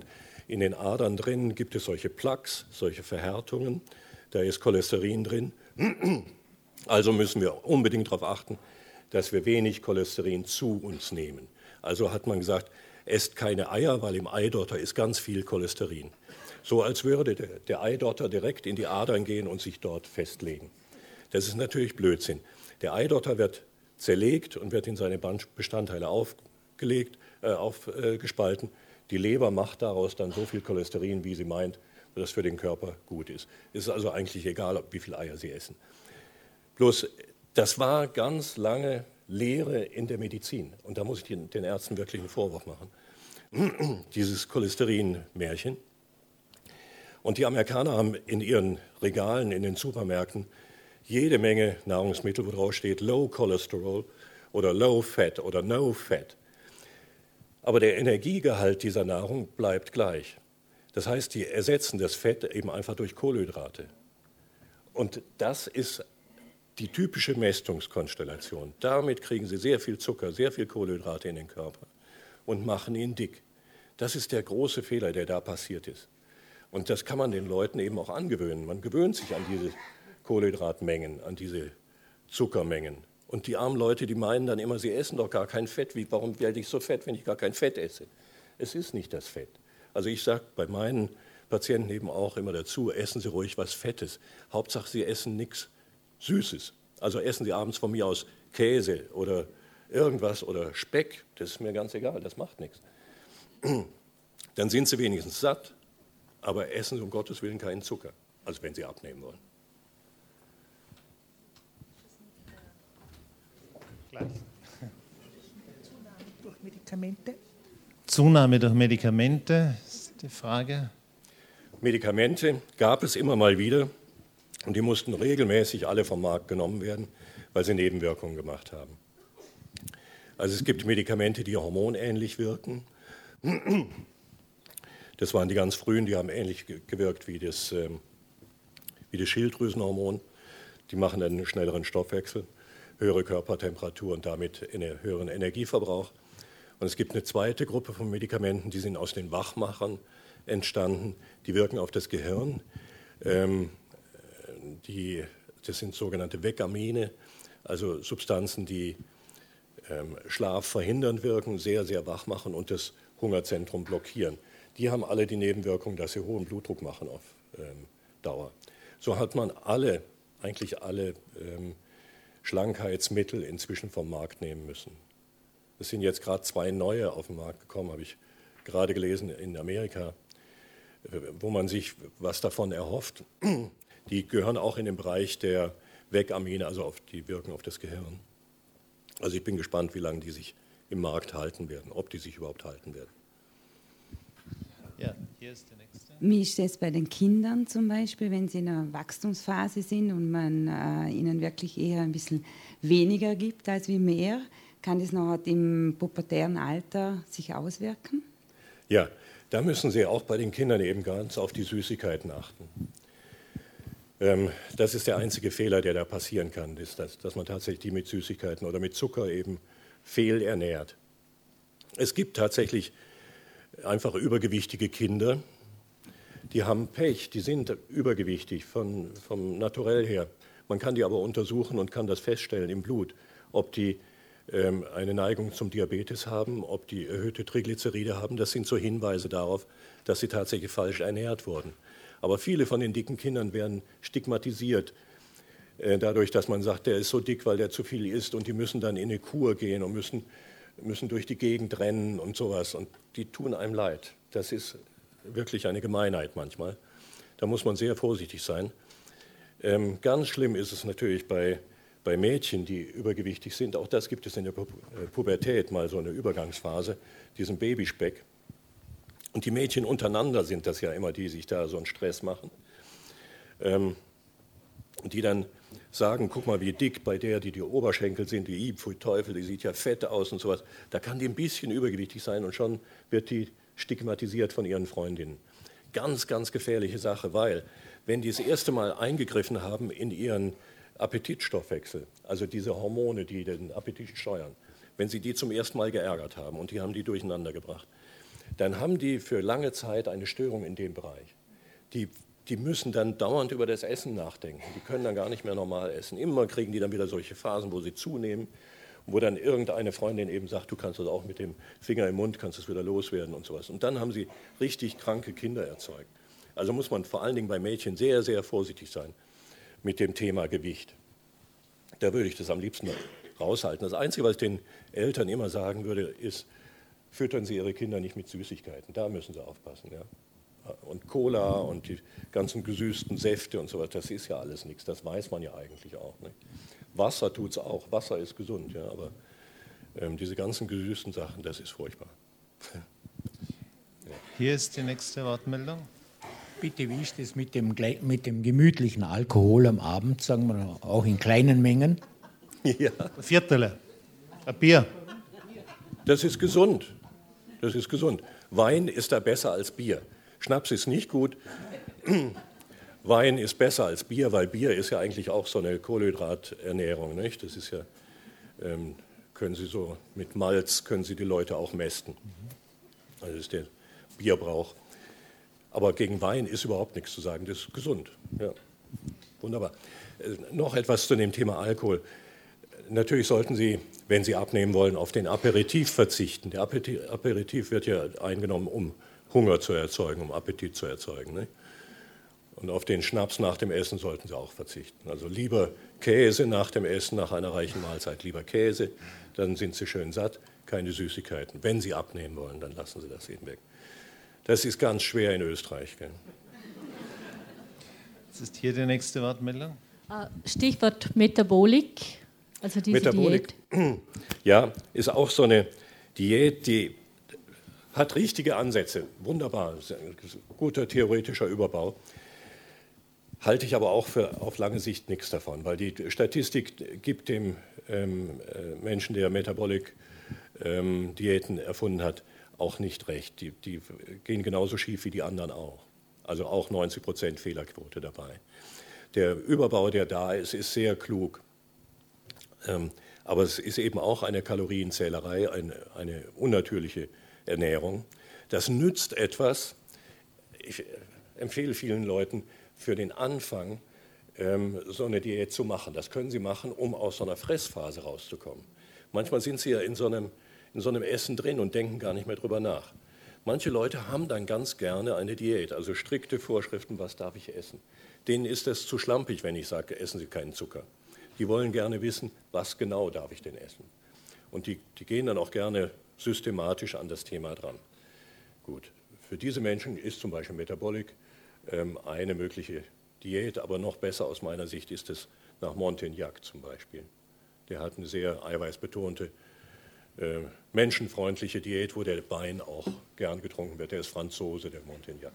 [SPEAKER 2] In den Adern drin gibt es solche Plaques, solche Verhärtungen. Da ist Cholesterin drin. Also müssen wir unbedingt darauf achten, dass wir wenig Cholesterin zu uns nehmen. Also hat man gesagt, esst keine Eier, weil im Eidotter ist ganz viel Cholesterin. So als würde der Eidotter direkt in die Adern gehen und sich dort festlegen. Das ist natürlich Blödsinn. Der Eidotter wird zerlegt und wird in seine Bestandteile aufgespalten. Die Leber macht daraus dann so viel Cholesterin, wie sie meint, dass das für den Körper gut ist. Es ist also eigentlich egal, wie viele Eier Sie essen. Bloß, das war ganz lange Lehre in der Medizin. Und da muss ich den Ärzten wirklich einen Vorwurf machen. Dieses Cholesterin-Märchen. Und die Amerikaner haben in ihren Regalen, in den Supermärkten, jede Menge Nahrungsmittel, wo drauf steht Low Cholesterol oder Low Fat oder No Fat. Aber der Energiegehalt dieser Nahrung bleibt gleich. Das heißt, die ersetzen das Fett eben einfach durch Kohlenhydrate. Und das ist die typische Mästungskonstellation. Damit kriegen sie sehr viel Zucker, sehr viel Kohlenhydrate in den Körper und machen ihn dick. Das ist der große Fehler, der da passiert ist. Und das kann man den Leuten eben auch angewöhnen. Man gewöhnt sich an diese Kohlenhydratmengen, an diese Zuckermengen. Und die armen Leute, die meinen dann immer, sie essen doch gar kein Fett. Warum werde ich so fett, wenn ich gar kein Fett esse? Es ist nicht das Fett. Also ich sage bei meinen Patienten eben auch immer dazu, essen Sie ruhig was Fettes. Hauptsache, Sie essen nichts Süßes. Also essen Sie abends von mir aus Käse oder irgendwas oder Speck. Das ist mir ganz egal, das macht nichts. Dann sind Sie wenigstens satt, aber essen Sie um Gottes Willen keinen Zucker. Also wenn Sie abnehmen wollen.
[SPEAKER 6] Durch Medikamente?
[SPEAKER 1] Zunahme durch Medikamente ist die Frage.
[SPEAKER 2] Medikamente gab es immer mal wieder und die mussten regelmäßig alle vom Markt genommen werden, weil sie Nebenwirkungen gemacht haben. Also es gibt Medikamente, die hormonähnlich wirken. Das waren die ganz frühen, die haben ähnlich gewirkt wie das Schilddrüsenhormon. Die machen einen schnelleren Stoffwechsel, höhere Körpertemperatur und damit einen höheren Energieverbrauch. Und es gibt eine zweite Gruppe von Medikamenten, die sind aus den Wachmachern entstanden. Die wirken auf das Gehirn. Das sind sogenannte Vegamine, also Substanzen, die Schlaf verhindern wirken, sehr, sehr wach machen und das Hungerzentrum blockieren. Die haben alle die Nebenwirkung, dass sie hohen Blutdruck machen auf Dauer. So hat man eigentlich alle Schlankheitsmittel inzwischen vom Markt nehmen müssen. Es sind jetzt gerade 2 neue auf den Markt gekommen, habe ich gerade gelesen, in Amerika, wo man sich was davon erhofft. Die gehören auch in den Bereich der Vegamine, also die wirken auf das Gehirn. Also ich bin gespannt, wie lange die sich im Markt halten werden, ob die sich überhaupt halten werden.
[SPEAKER 1] Ja, hier ist der nächste.
[SPEAKER 7] Wie ist es bei den Kindern zum Beispiel, wenn sie in einer Wachstumsphase sind und man ihnen wirklich eher ein bisschen weniger gibt als wie mehr? Kann das noch im pubertären Alter sich auswirken?
[SPEAKER 2] Ja, da müssen Sie auch bei den Kindern eben ganz auf die Süßigkeiten achten. Das ist der einzige Fehler, der da passieren kann, ist, dass man tatsächlich die mit Süßigkeiten oder mit Zucker eben fehlernährt. Es gibt tatsächlich einfach übergewichtige Kinder, die haben Pech, die sind übergewichtig vom Naturell her. Man kann die aber untersuchen und kann das feststellen im Blut, ob die eine Neigung zum Diabetes haben, ob die erhöhte Triglyceride haben. Das sind so Hinweise darauf, dass sie tatsächlich falsch ernährt wurden. Aber viele von den dicken Kindern werden stigmatisiert, dadurch, dass man sagt, der ist so dick, weil der zu viel isst und die müssen dann in eine Kur gehen und müssen durch die Gegend rennen und sowas. Und die tun einem leid. Das ist wirklich eine Gemeinheit manchmal. Da muss man sehr vorsichtig sein. Ganz schlimm ist es natürlich bei Mädchen, die übergewichtig sind. Auch das gibt es in der Pubertät, mal so eine Übergangsphase, diesen Babyspeck. Und die Mädchen untereinander sind das ja immer, die sich da so einen Stress machen. Und die dann sagen, guck mal, wie dick bei der, die Oberschenkel sind, die pfui Teufel, die sieht ja fett aus und sowas. Da kann die ein bisschen übergewichtig sein und schon wird die stigmatisiert von ihren Freundinnen. Ganz, ganz gefährliche Sache, weil wenn die das erste Mal eingegriffen haben in ihren Appetitstoffwechsel, also diese Hormone, die den Appetit steuern, wenn sie die zum ersten Mal geärgert haben und die haben die durcheinander gebracht, dann haben die für lange Zeit eine Störung in dem Bereich. Die müssen dann dauernd über das Essen nachdenken. Die können dann gar nicht mehr normal essen. Immer kriegen die dann wieder solche Phasen, wo sie zunehmen, wo dann irgendeine Freundin eben sagt, du kannst das auch mit dem Finger im Mund, kannst es wieder loswerden und sowas. Und dann haben sie richtig kranke Kinder erzeugt. Also muss man vor allen Dingen bei Mädchen sehr, sehr vorsichtig sein mit dem Thema Gewicht. Da würde ich das am liebsten raushalten. Das Einzige, was ich den Eltern immer sagen würde, ist, füttern Sie Ihre Kinder nicht mit Süßigkeiten. Da müssen Sie aufpassen. Ja? Und Cola und die ganzen gesüßten Säfte und so weiter, das ist ja alles nichts. Das weiß man ja eigentlich auch. Ne? Wasser tut es auch. Wasser ist gesund. Ja? Aber diese ganzen gesüßten Sachen, das ist furchtbar. Ja.
[SPEAKER 1] Hier ist die nächste Wortmeldung.
[SPEAKER 8] Bitte, wie ist das mit dem gemütlichen Alkohol am Abend, sagen wir auch in kleinen Mengen?
[SPEAKER 2] Ja.
[SPEAKER 1] Viertele. Ein Bier.
[SPEAKER 2] Das ist gesund. Das ist gesund. Wein ist da besser als Bier. Schnaps ist nicht gut. Wein ist besser als Bier, weil Bier ist ja eigentlich auch so eine Kohlenhydraternährung. Nicht? Das ist ja, können Sie so mit Malz, können Sie die Leute auch mästen. Also das ist der Bierbrauch. Aber gegen Wein ist überhaupt nichts zu sagen, das ist gesund. Ja. Wunderbar. Noch etwas zu dem Thema Alkohol. Natürlich sollten Sie, wenn Sie abnehmen wollen, auf den Aperitif verzichten. Der Aperitif wird ja eingenommen, um Hunger zu erzeugen, um Appetit zu erzeugen. Ne? Und auf den Schnaps nach dem Essen sollten Sie auch verzichten. Also lieber Käse nach dem Essen, nach einer reichen Mahlzeit, lieber Käse, dann sind Sie schön satt, keine Süßigkeiten. Wenn Sie abnehmen wollen, dann lassen Sie das eben weg. Das ist ganz schwer in Österreich. Gell?
[SPEAKER 1] Jetzt ist hier die nächste Wortmeldung.
[SPEAKER 9] Stichwort Metabolik, also diese
[SPEAKER 2] Metabolik, Diät. Ja, ist auch so eine Diät, die hat richtige Ansätze. Wunderbar, guter theoretischer Überbau. Halte ich aber auch für auf lange Sicht nichts davon, weil die Statistik gibt dem Menschen, der Metabolik-Diäten erfunden hat, auch nicht recht. Die gehen genauso schief wie die anderen auch. Also auch 90% Fehlerquote dabei. Der Überbau, der da ist, ist sehr klug. Aber es ist eben auch eine Kalorienzählerei, eine unnatürliche Ernährung. Das nützt etwas. Ich empfehle vielen Leuten für den Anfang so eine Diät zu machen. Das können sie machen, um aus so einer Fressphase rauszukommen. Manchmal sind sie ja in so einem Essen drin und denken gar nicht mehr drüber nach. Manche Leute haben dann ganz gerne eine Diät, also strikte Vorschriften, was darf ich essen. Denen ist das zu schlampig, wenn ich sage, essen Sie keinen Zucker. Die wollen gerne wissen, was genau darf ich denn essen. Und die gehen dann auch gerne systematisch an das Thema dran. Gut, für diese Menschen ist zum Beispiel Metabolik eine mögliche Diät, aber noch besser aus meiner Sicht ist es nach Montignac zum Beispiel. Der hat eine sehr eiweißbetonte, menschenfreundliche Diät, wo der Wein auch gern getrunken wird. Der ist Franzose, der Montignac.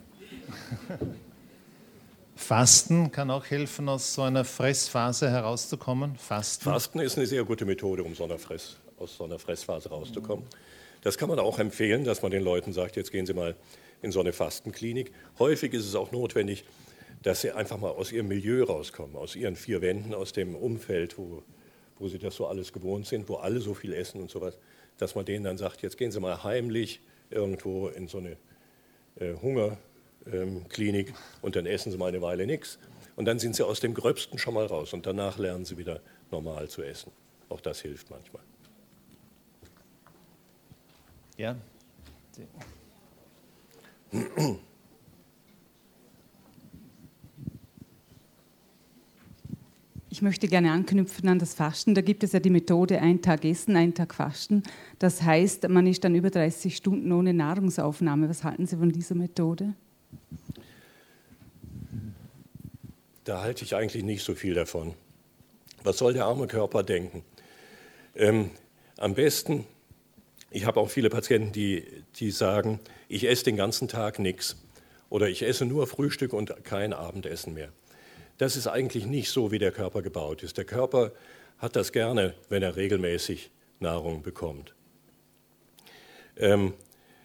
[SPEAKER 1] Fasten kann auch helfen, aus so einer Fressphase herauszukommen.
[SPEAKER 2] Fasten ist eine sehr gute Methode, um aus so einer Fressphase rauszukommen. Das kann man auch empfehlen, dass man den Leuten sagt, jetzt gehen Sie mal in so eine Fastenklinik. Häufig ist es auch notwendig, dass sie einfach mal aus ihrem Milieu rauskommen, aus ihren vier Wänden, aus dem Umfeld, wo sie das so alles gewohnt sind, wo alle so viel essen und sowas, dass man denen dann sagt, jetzt gehen Sie mal heimlich irgendwo in so eine Hungerklinik und dann essen Sie mal eine Weile nichts. Und dann sind Sie aus dem Gröbsten schon mal raus und danach lernen Sie wieder normal zu essen. Auch das hilft manchmal.
[SPEAKER 1] Ja.
[SPEAKER 7] Ich möchte gerne anknüpfen an das Fasten. Da gibt es ja die Methode, einen Tag essen, einen Tag fasten. Das heißt, man ist dann über 30 Stunden ohne Nahrungsaufnahme. Was halten Sie von dieser Methode?
[SPEAKER 2] Da halte ich eigentlich nicht so viel davon. Was soll der arme Körper denken? Am besten, ich habe auch viele Patienten, die sagen, ich esse den ganzen Tag nichts oder ich esse nur Frühstück und kein Abendessen mehr. Das ist eigentlich nicht so, wie der Körper gebaut ist. Der Körper hat das gerne, wenn er regelmäßig Nahrung bekommt. Wenn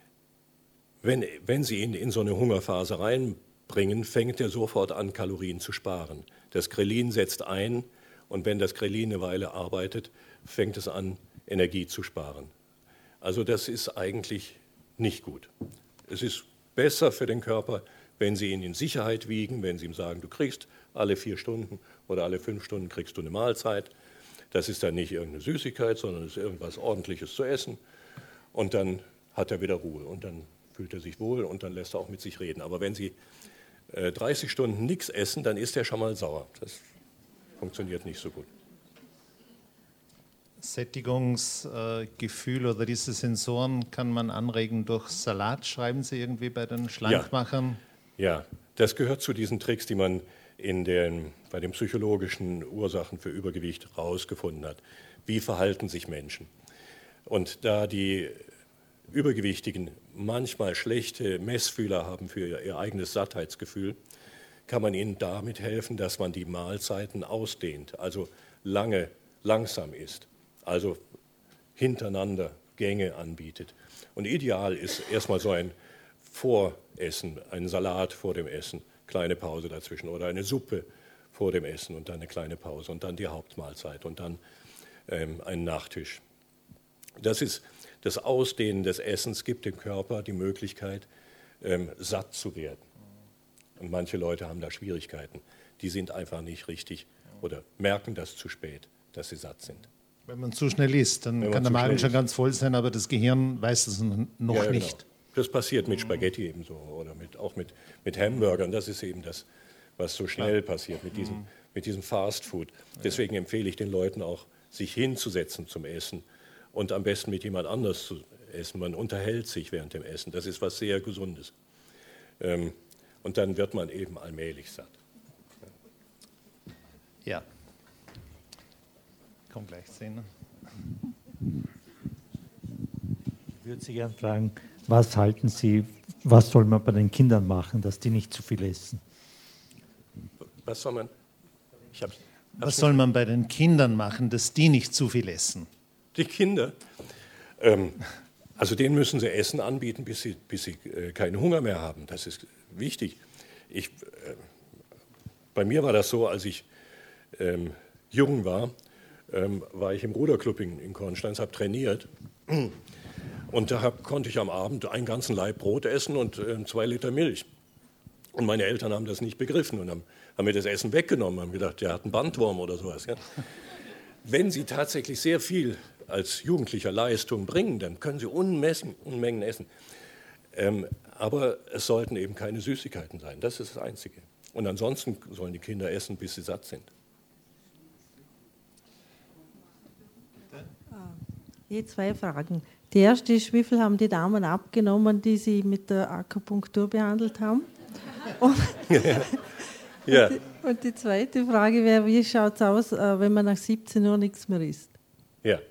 [SPEAKER 2] Sie ihn in so eine Hungerphase reinbringen, fängt er sofort an, Kalorien zu sparen. Das Grelin setzt ein und wenn das Grelin eine Weile arbeitet, fängt es an, Energie zu sparen. Also das ist eigentlich nicht gut. Es ist besser für den Körper, wenn Sie ihn in Sicherheit wiegen, wenn Sie ihm sagen, du kriegst alle 4 Stunden oder alle 5 Stunden kriegst du eine Mahlzeit. Das ist dann nicht irgendeine Süßigkeit, sondern es ist irgendwas Ordentliches zu essen. Und dann hat er wieder Ruhe und dann fühlt er sich wohl und dann lässt er auch mit sich reden. Aber wenn Sie 30 Stunden nichts essen, dann ist er schon mal sauer. Das funktioniert nicht so gut.
[SPEAKER 1] Sättigungsgefühl oder diese Sensoren kann man anregen durch Salat, schreiben Sie irgendwie bei den Schlankmachern?
[SPEAKER 2] Ja, das gehört zu diesen Tricks, die man bei den psychologischen Ursachen für Übergewicht herausgefunden hat. Wie verhalten sich Menschen? Und da die Übergewichtigen manchmal schlechte Messfühler haben für ihr eigenes Sattheitsgefühl, kann man ihnen damit helfen, dass man die Mahlzeiten ausdehnt, also langsam isst, also hintereinander Gänge anbietet. Und ideal ist erstmal so ein Voressen, ein Salat vor dem Essen, kleine Pause dazwischen oder eine Suppe vor dem Essen und dann eine kleine Pause und dann die Hauptmahlzeit und dann ein Nachtisch. Das Ausdehnen des Essens gibt dem Körper die Möglichkeit, satt zu werden. Und manche Leute haben da Schwierigkeiten. Die sind einfach nicht richtig oder merken das zu spät, dass sie satt sind.
[SPEAKER 1] Wenn man zu schnell isst, dann kann der Magen schon ganz voll sein, aber das Gehirn weiß es noch nicht.
[SPEAKER 2] Genau. Das passiert mit Spaghetti ebenso oder auch mit Hamburgern. Das ist eben das, was so schnell passiert mit diesem Fast Food. Deswegen empfehle ich den Leuten auch, sich hinzusetzen zum Essen und am besten mit jemand anders zu essen. Man unterhält sich während dem Essen. Das ist was sehr Gesundes. Und dann wird man eben allmählich satt.
[SPEAKER 1] Ja. Komm gleich sehen.
[SPEAKER 10] Ich würde Sie gerne fragen, was halten Sie, was soll man bei den Kindern machen, dass die nicht zu viel essen?
[SPEAKER 2] Was soll man?
[SPEAKER 1] Was soll man bei den Kindern machen, dass die nicht zu viel essen?
[SPEAKER 2] Die Kinder? Also denen müssen Sie Essen anbieten, bis sie keinen Hunger mehr haben. Das ist wichtig. Bei mir war das so, als ich jung war ich im Ruderclub in Kornsteins, habe trainiert. Und da konnte ich am Abend einen ganzen Laib Brot essen und 2 Liter Milch. Und meine Eltern haben das nicht begriffen und haben mir das Essen weggenommen, haben gedacht, der hat einen Bandwurm oder sowas. Ja. Wenn Sie tatsächlich sehr viel als Jugendlicher Leistung bringen, dann können Sie Unmengen essen. Aber es sollten eben keine Süßigkeiten sein, das ist das Einzige. Und ansonsten sollen die Kinder essen, bis sie satt sind.
[SPEAKER 11] Je 2 Fragen. Die erste ist, wie viel haben die Damen abgenommen, die Sie mit der Akupunktur behandelt haben?
[SPEAKER 2] Ja.
[SPEAKER 11] Und die zweite Frage wäre, wie schaut es aus, wenn man nach 17 Uhr nichts mehr isst?
[SPEAKER 2] Ja.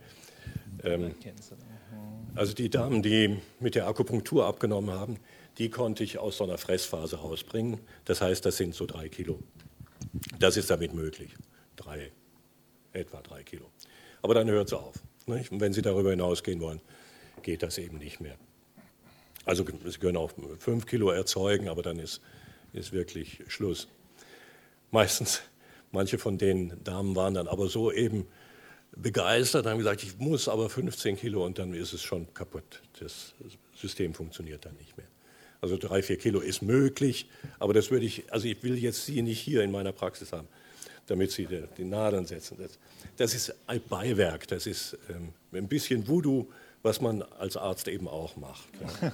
[SPEAKER 2] Also die Damen, die mit der Akupunktur abgenommen haben, die konnte ich aus so einer Fressphase rausbringen. Das heißt, das sind so 3 Kilo. Das ist damit möglich. Etwa 3 Kilo. Aber dann hört es auf. Nicht? Und wenn Sie darüber hinausgehen wollen, geht das eben nicht mehr. Also Sie können auch 5 Kilo erzeugen, aber dann ist wirklich Schluss. Meistens, manche von den Damen waren dann aber so eben begeistert, haben gesagt, ich muss aber 15 Kilo und dann ist es schon kaputt. Das System funktioniert dann nicht mehr. Also 3-4 Kilo ist möglich, aber ich will jetzt Sie nicht hier in meiner Praxis haben, damit Sie die Nadeln setzen. Das ist ein Beiwerk, das ist ein bisschen Voodoo, was man als Arzt eben auch macht. Ja.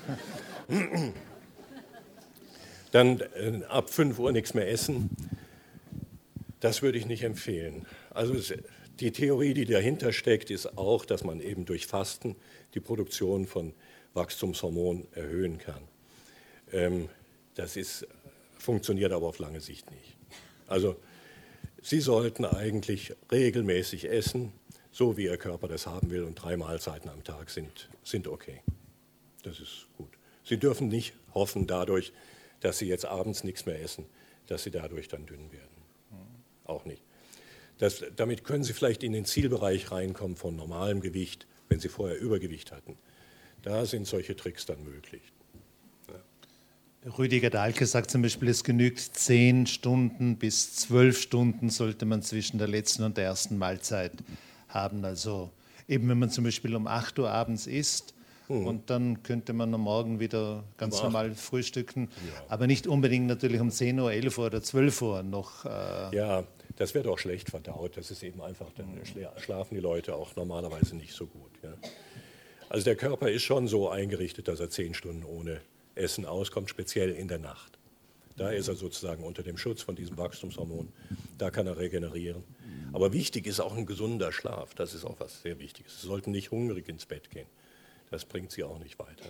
[SPEAKER 2] Dann ab 5 Uhr nichts mehr essen, das würde ich nicht empfehlen. Also die Theorie, die dahinter steckt, ist auch, dass man eben durch Fasten die Produktion von Wachstumshormonen erhöhen kann. Das funktioniert aber auf lange Sicht nicht. Also Sie sollten eigentlich regelmäßig essen, so wie Ihr Körper das haben will, und 3 Mahlzeiten am Tag sind okay. Das ist gut. Sie dürfen nicht hoffen dadurch, dass Sie jetzt abends nichts mehr essen, dass Sie dadurch dann dünn werden. Auch nicht. Damit können Sie vielleicht in den Zielbereich reinkommen von normalem Gewicht, wenn Sie vorher Übergewicht hatten. Da sind solche Tricks dann möglich. Ja.
[SPEAKER 1] Rüdiger Dahlke sagt zum Beispiel, es genügt 10 Stunden bis 12 Stunden sollte man zwischen der letzten und der ersten Mahlzeit haben. Also eben wenn man zum Beispiel um 8 Uhr abends isst, Und dann könnte man am Morgen wieder ganz normal frühstücken, aber nicht unbedingt natürlich um 10 Uhr, 11 Uhr oder 12 Uhr noch.
[SPEAKER 2] Ja, das wird auch schlecht verdaut. Das ist eben einfach, dann schlafen die Leute auch normalerweise nicht so gut. Ja. Also der Körper ist schon so eingerichtet, dass er 10 Stunden ohne Essen auskommt, speziell in der Nacht. Da ist er sozusagen unter dem Schutz von diesem Wachstumshormon. Da kann er regenerieren. Aber wichtig ist auch ein gesunder Schlaf. Das ist auch was sehr Wichtiges. Sie sollten nicht hungrig ins Bett gehen. Das bringt sie auch nicht weiter.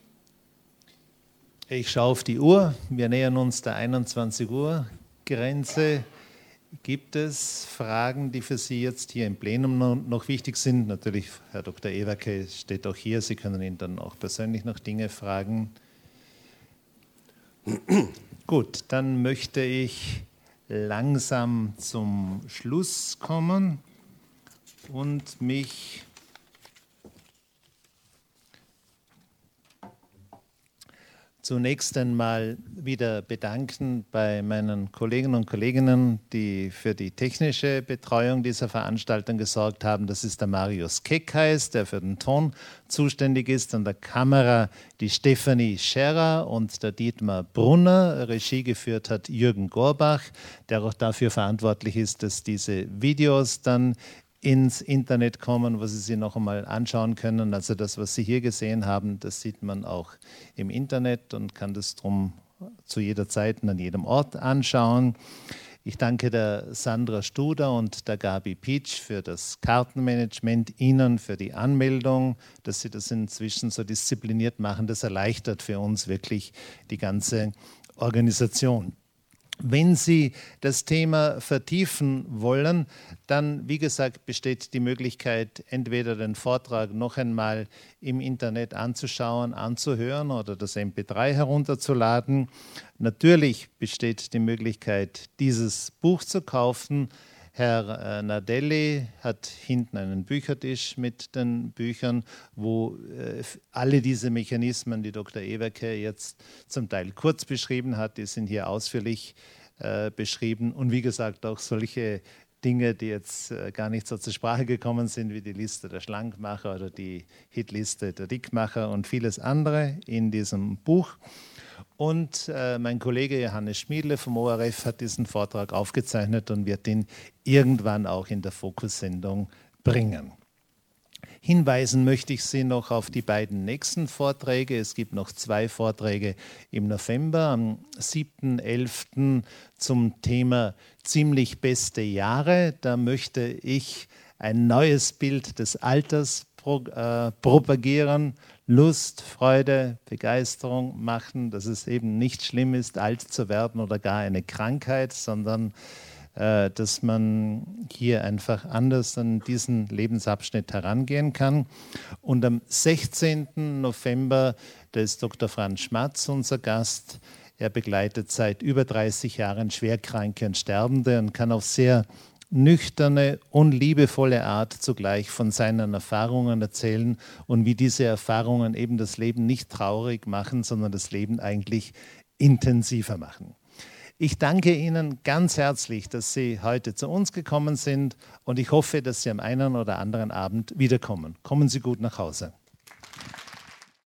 [SPEAKER 1] Ich schaue auf die Uhr. Wir nähern uns der 21 Uhr Grenze. Gibt es Fragen, die für Sie jetzt hier im Plenum noch wichtig sind? Natürlich, Herr Dr. Ewerke steht auch hier. Sie können ihn dann auch persönlich noch Dinge fragen. Gut, dann möchte ich langsam zum Schluss kommen und mich zunächst einmal wieder bedanken bei meinen Kolleginnen und Kollegen, die für die technische Betreuung dieser Veranstaltung gesorgt haben. Das ist der Marius Keckheis, der für den Ton zuständig ist, an der Kamera die Stefanie Scherrer und der Dietmar Brunner. Regie geführt hat Jürgen Gorbach, der auch dafür verantwortlich ist, dass diese Videos dann ins Internet kommen, wo Sie sich noch einmal anschauen können. Also das, was Sie hier gesehen haben, das sieht man auch im Internet und kann das drum zu jeder Zeit und an jedem Ort anschauen. Ich danke der Sandra Studer und der Gabi Pietsch für das Kartenmanagement, Ihnen für die Anmeldung, dass Sie das inzwischen so diszipliniert machen. Das erleichtert für uns wirklich die ganze Organisation. Wenn Sie das Thema vertiefen wollen, dann, wie gesagt, besteht die Möglichkeit, entweder den Vortrag noch einmal im Internet anzuschauen, anzuhören oder das MP3 herunterzuladen. Natürlich besteht die Möglichkeit, dieses Buch zu kaufen. Herr Nardelli hat hinten einen Büchertisch mit den Büchern, wo alle diese Mechanismen, die Dr. Ewerke jetzt zum Teil kurz beschrieben hat, die sind hier ausführlich beschrieben. Und wie gesagt, auch solche Dinge, die jetzt gar nicht so zur Sprache gekommen sind, wie die Liste der Schlankmacher oder die Hitliste der Dickmacher und vieles andere in diesem Buch. Und mein Kollege Johannes Schmiedle vom ORF hat diesen Vortrag aufgezeichnet und wird ihn irgendwann auch in der Fokus-Sendung bringen. Hinweisen möchte ich Sie noch auf die beiden nächsten Vorträge. Es gibt noch 2 Vorträge im November, am 7.11. zum Thema ziemlich beste Jahre. Da möchte ich ein neues Bild des Alters propagieren, Lust, Freude, Begeisterung machen, dass es eben nicht schlimm ist, alt zu werden oder gar eine Krankheit, sondern dass man hier einfach anders an diesen Lebensabschnitt herangehen kann. Und am 16. November, da ist Dr. Franz Schmatz unser Gast. Er begleitet seit über 30 Jahren Schwerkranke und Sterbende und kann auf sehr nüchterne und liebevolle Art zugleich von seinen Erfahrungen erzählen und wie diese Erfahrungen eben das Leben nicht traurig machen, sondern das Leben eigentlich intensiver machen. Ich danke Ihnen ganz herzlich, dass Sie heute zu uns gekommen sind und ich hoffe, dass Sie am einen oder anderen Abend wiederkommen. Kommen Sie gut nach Hause.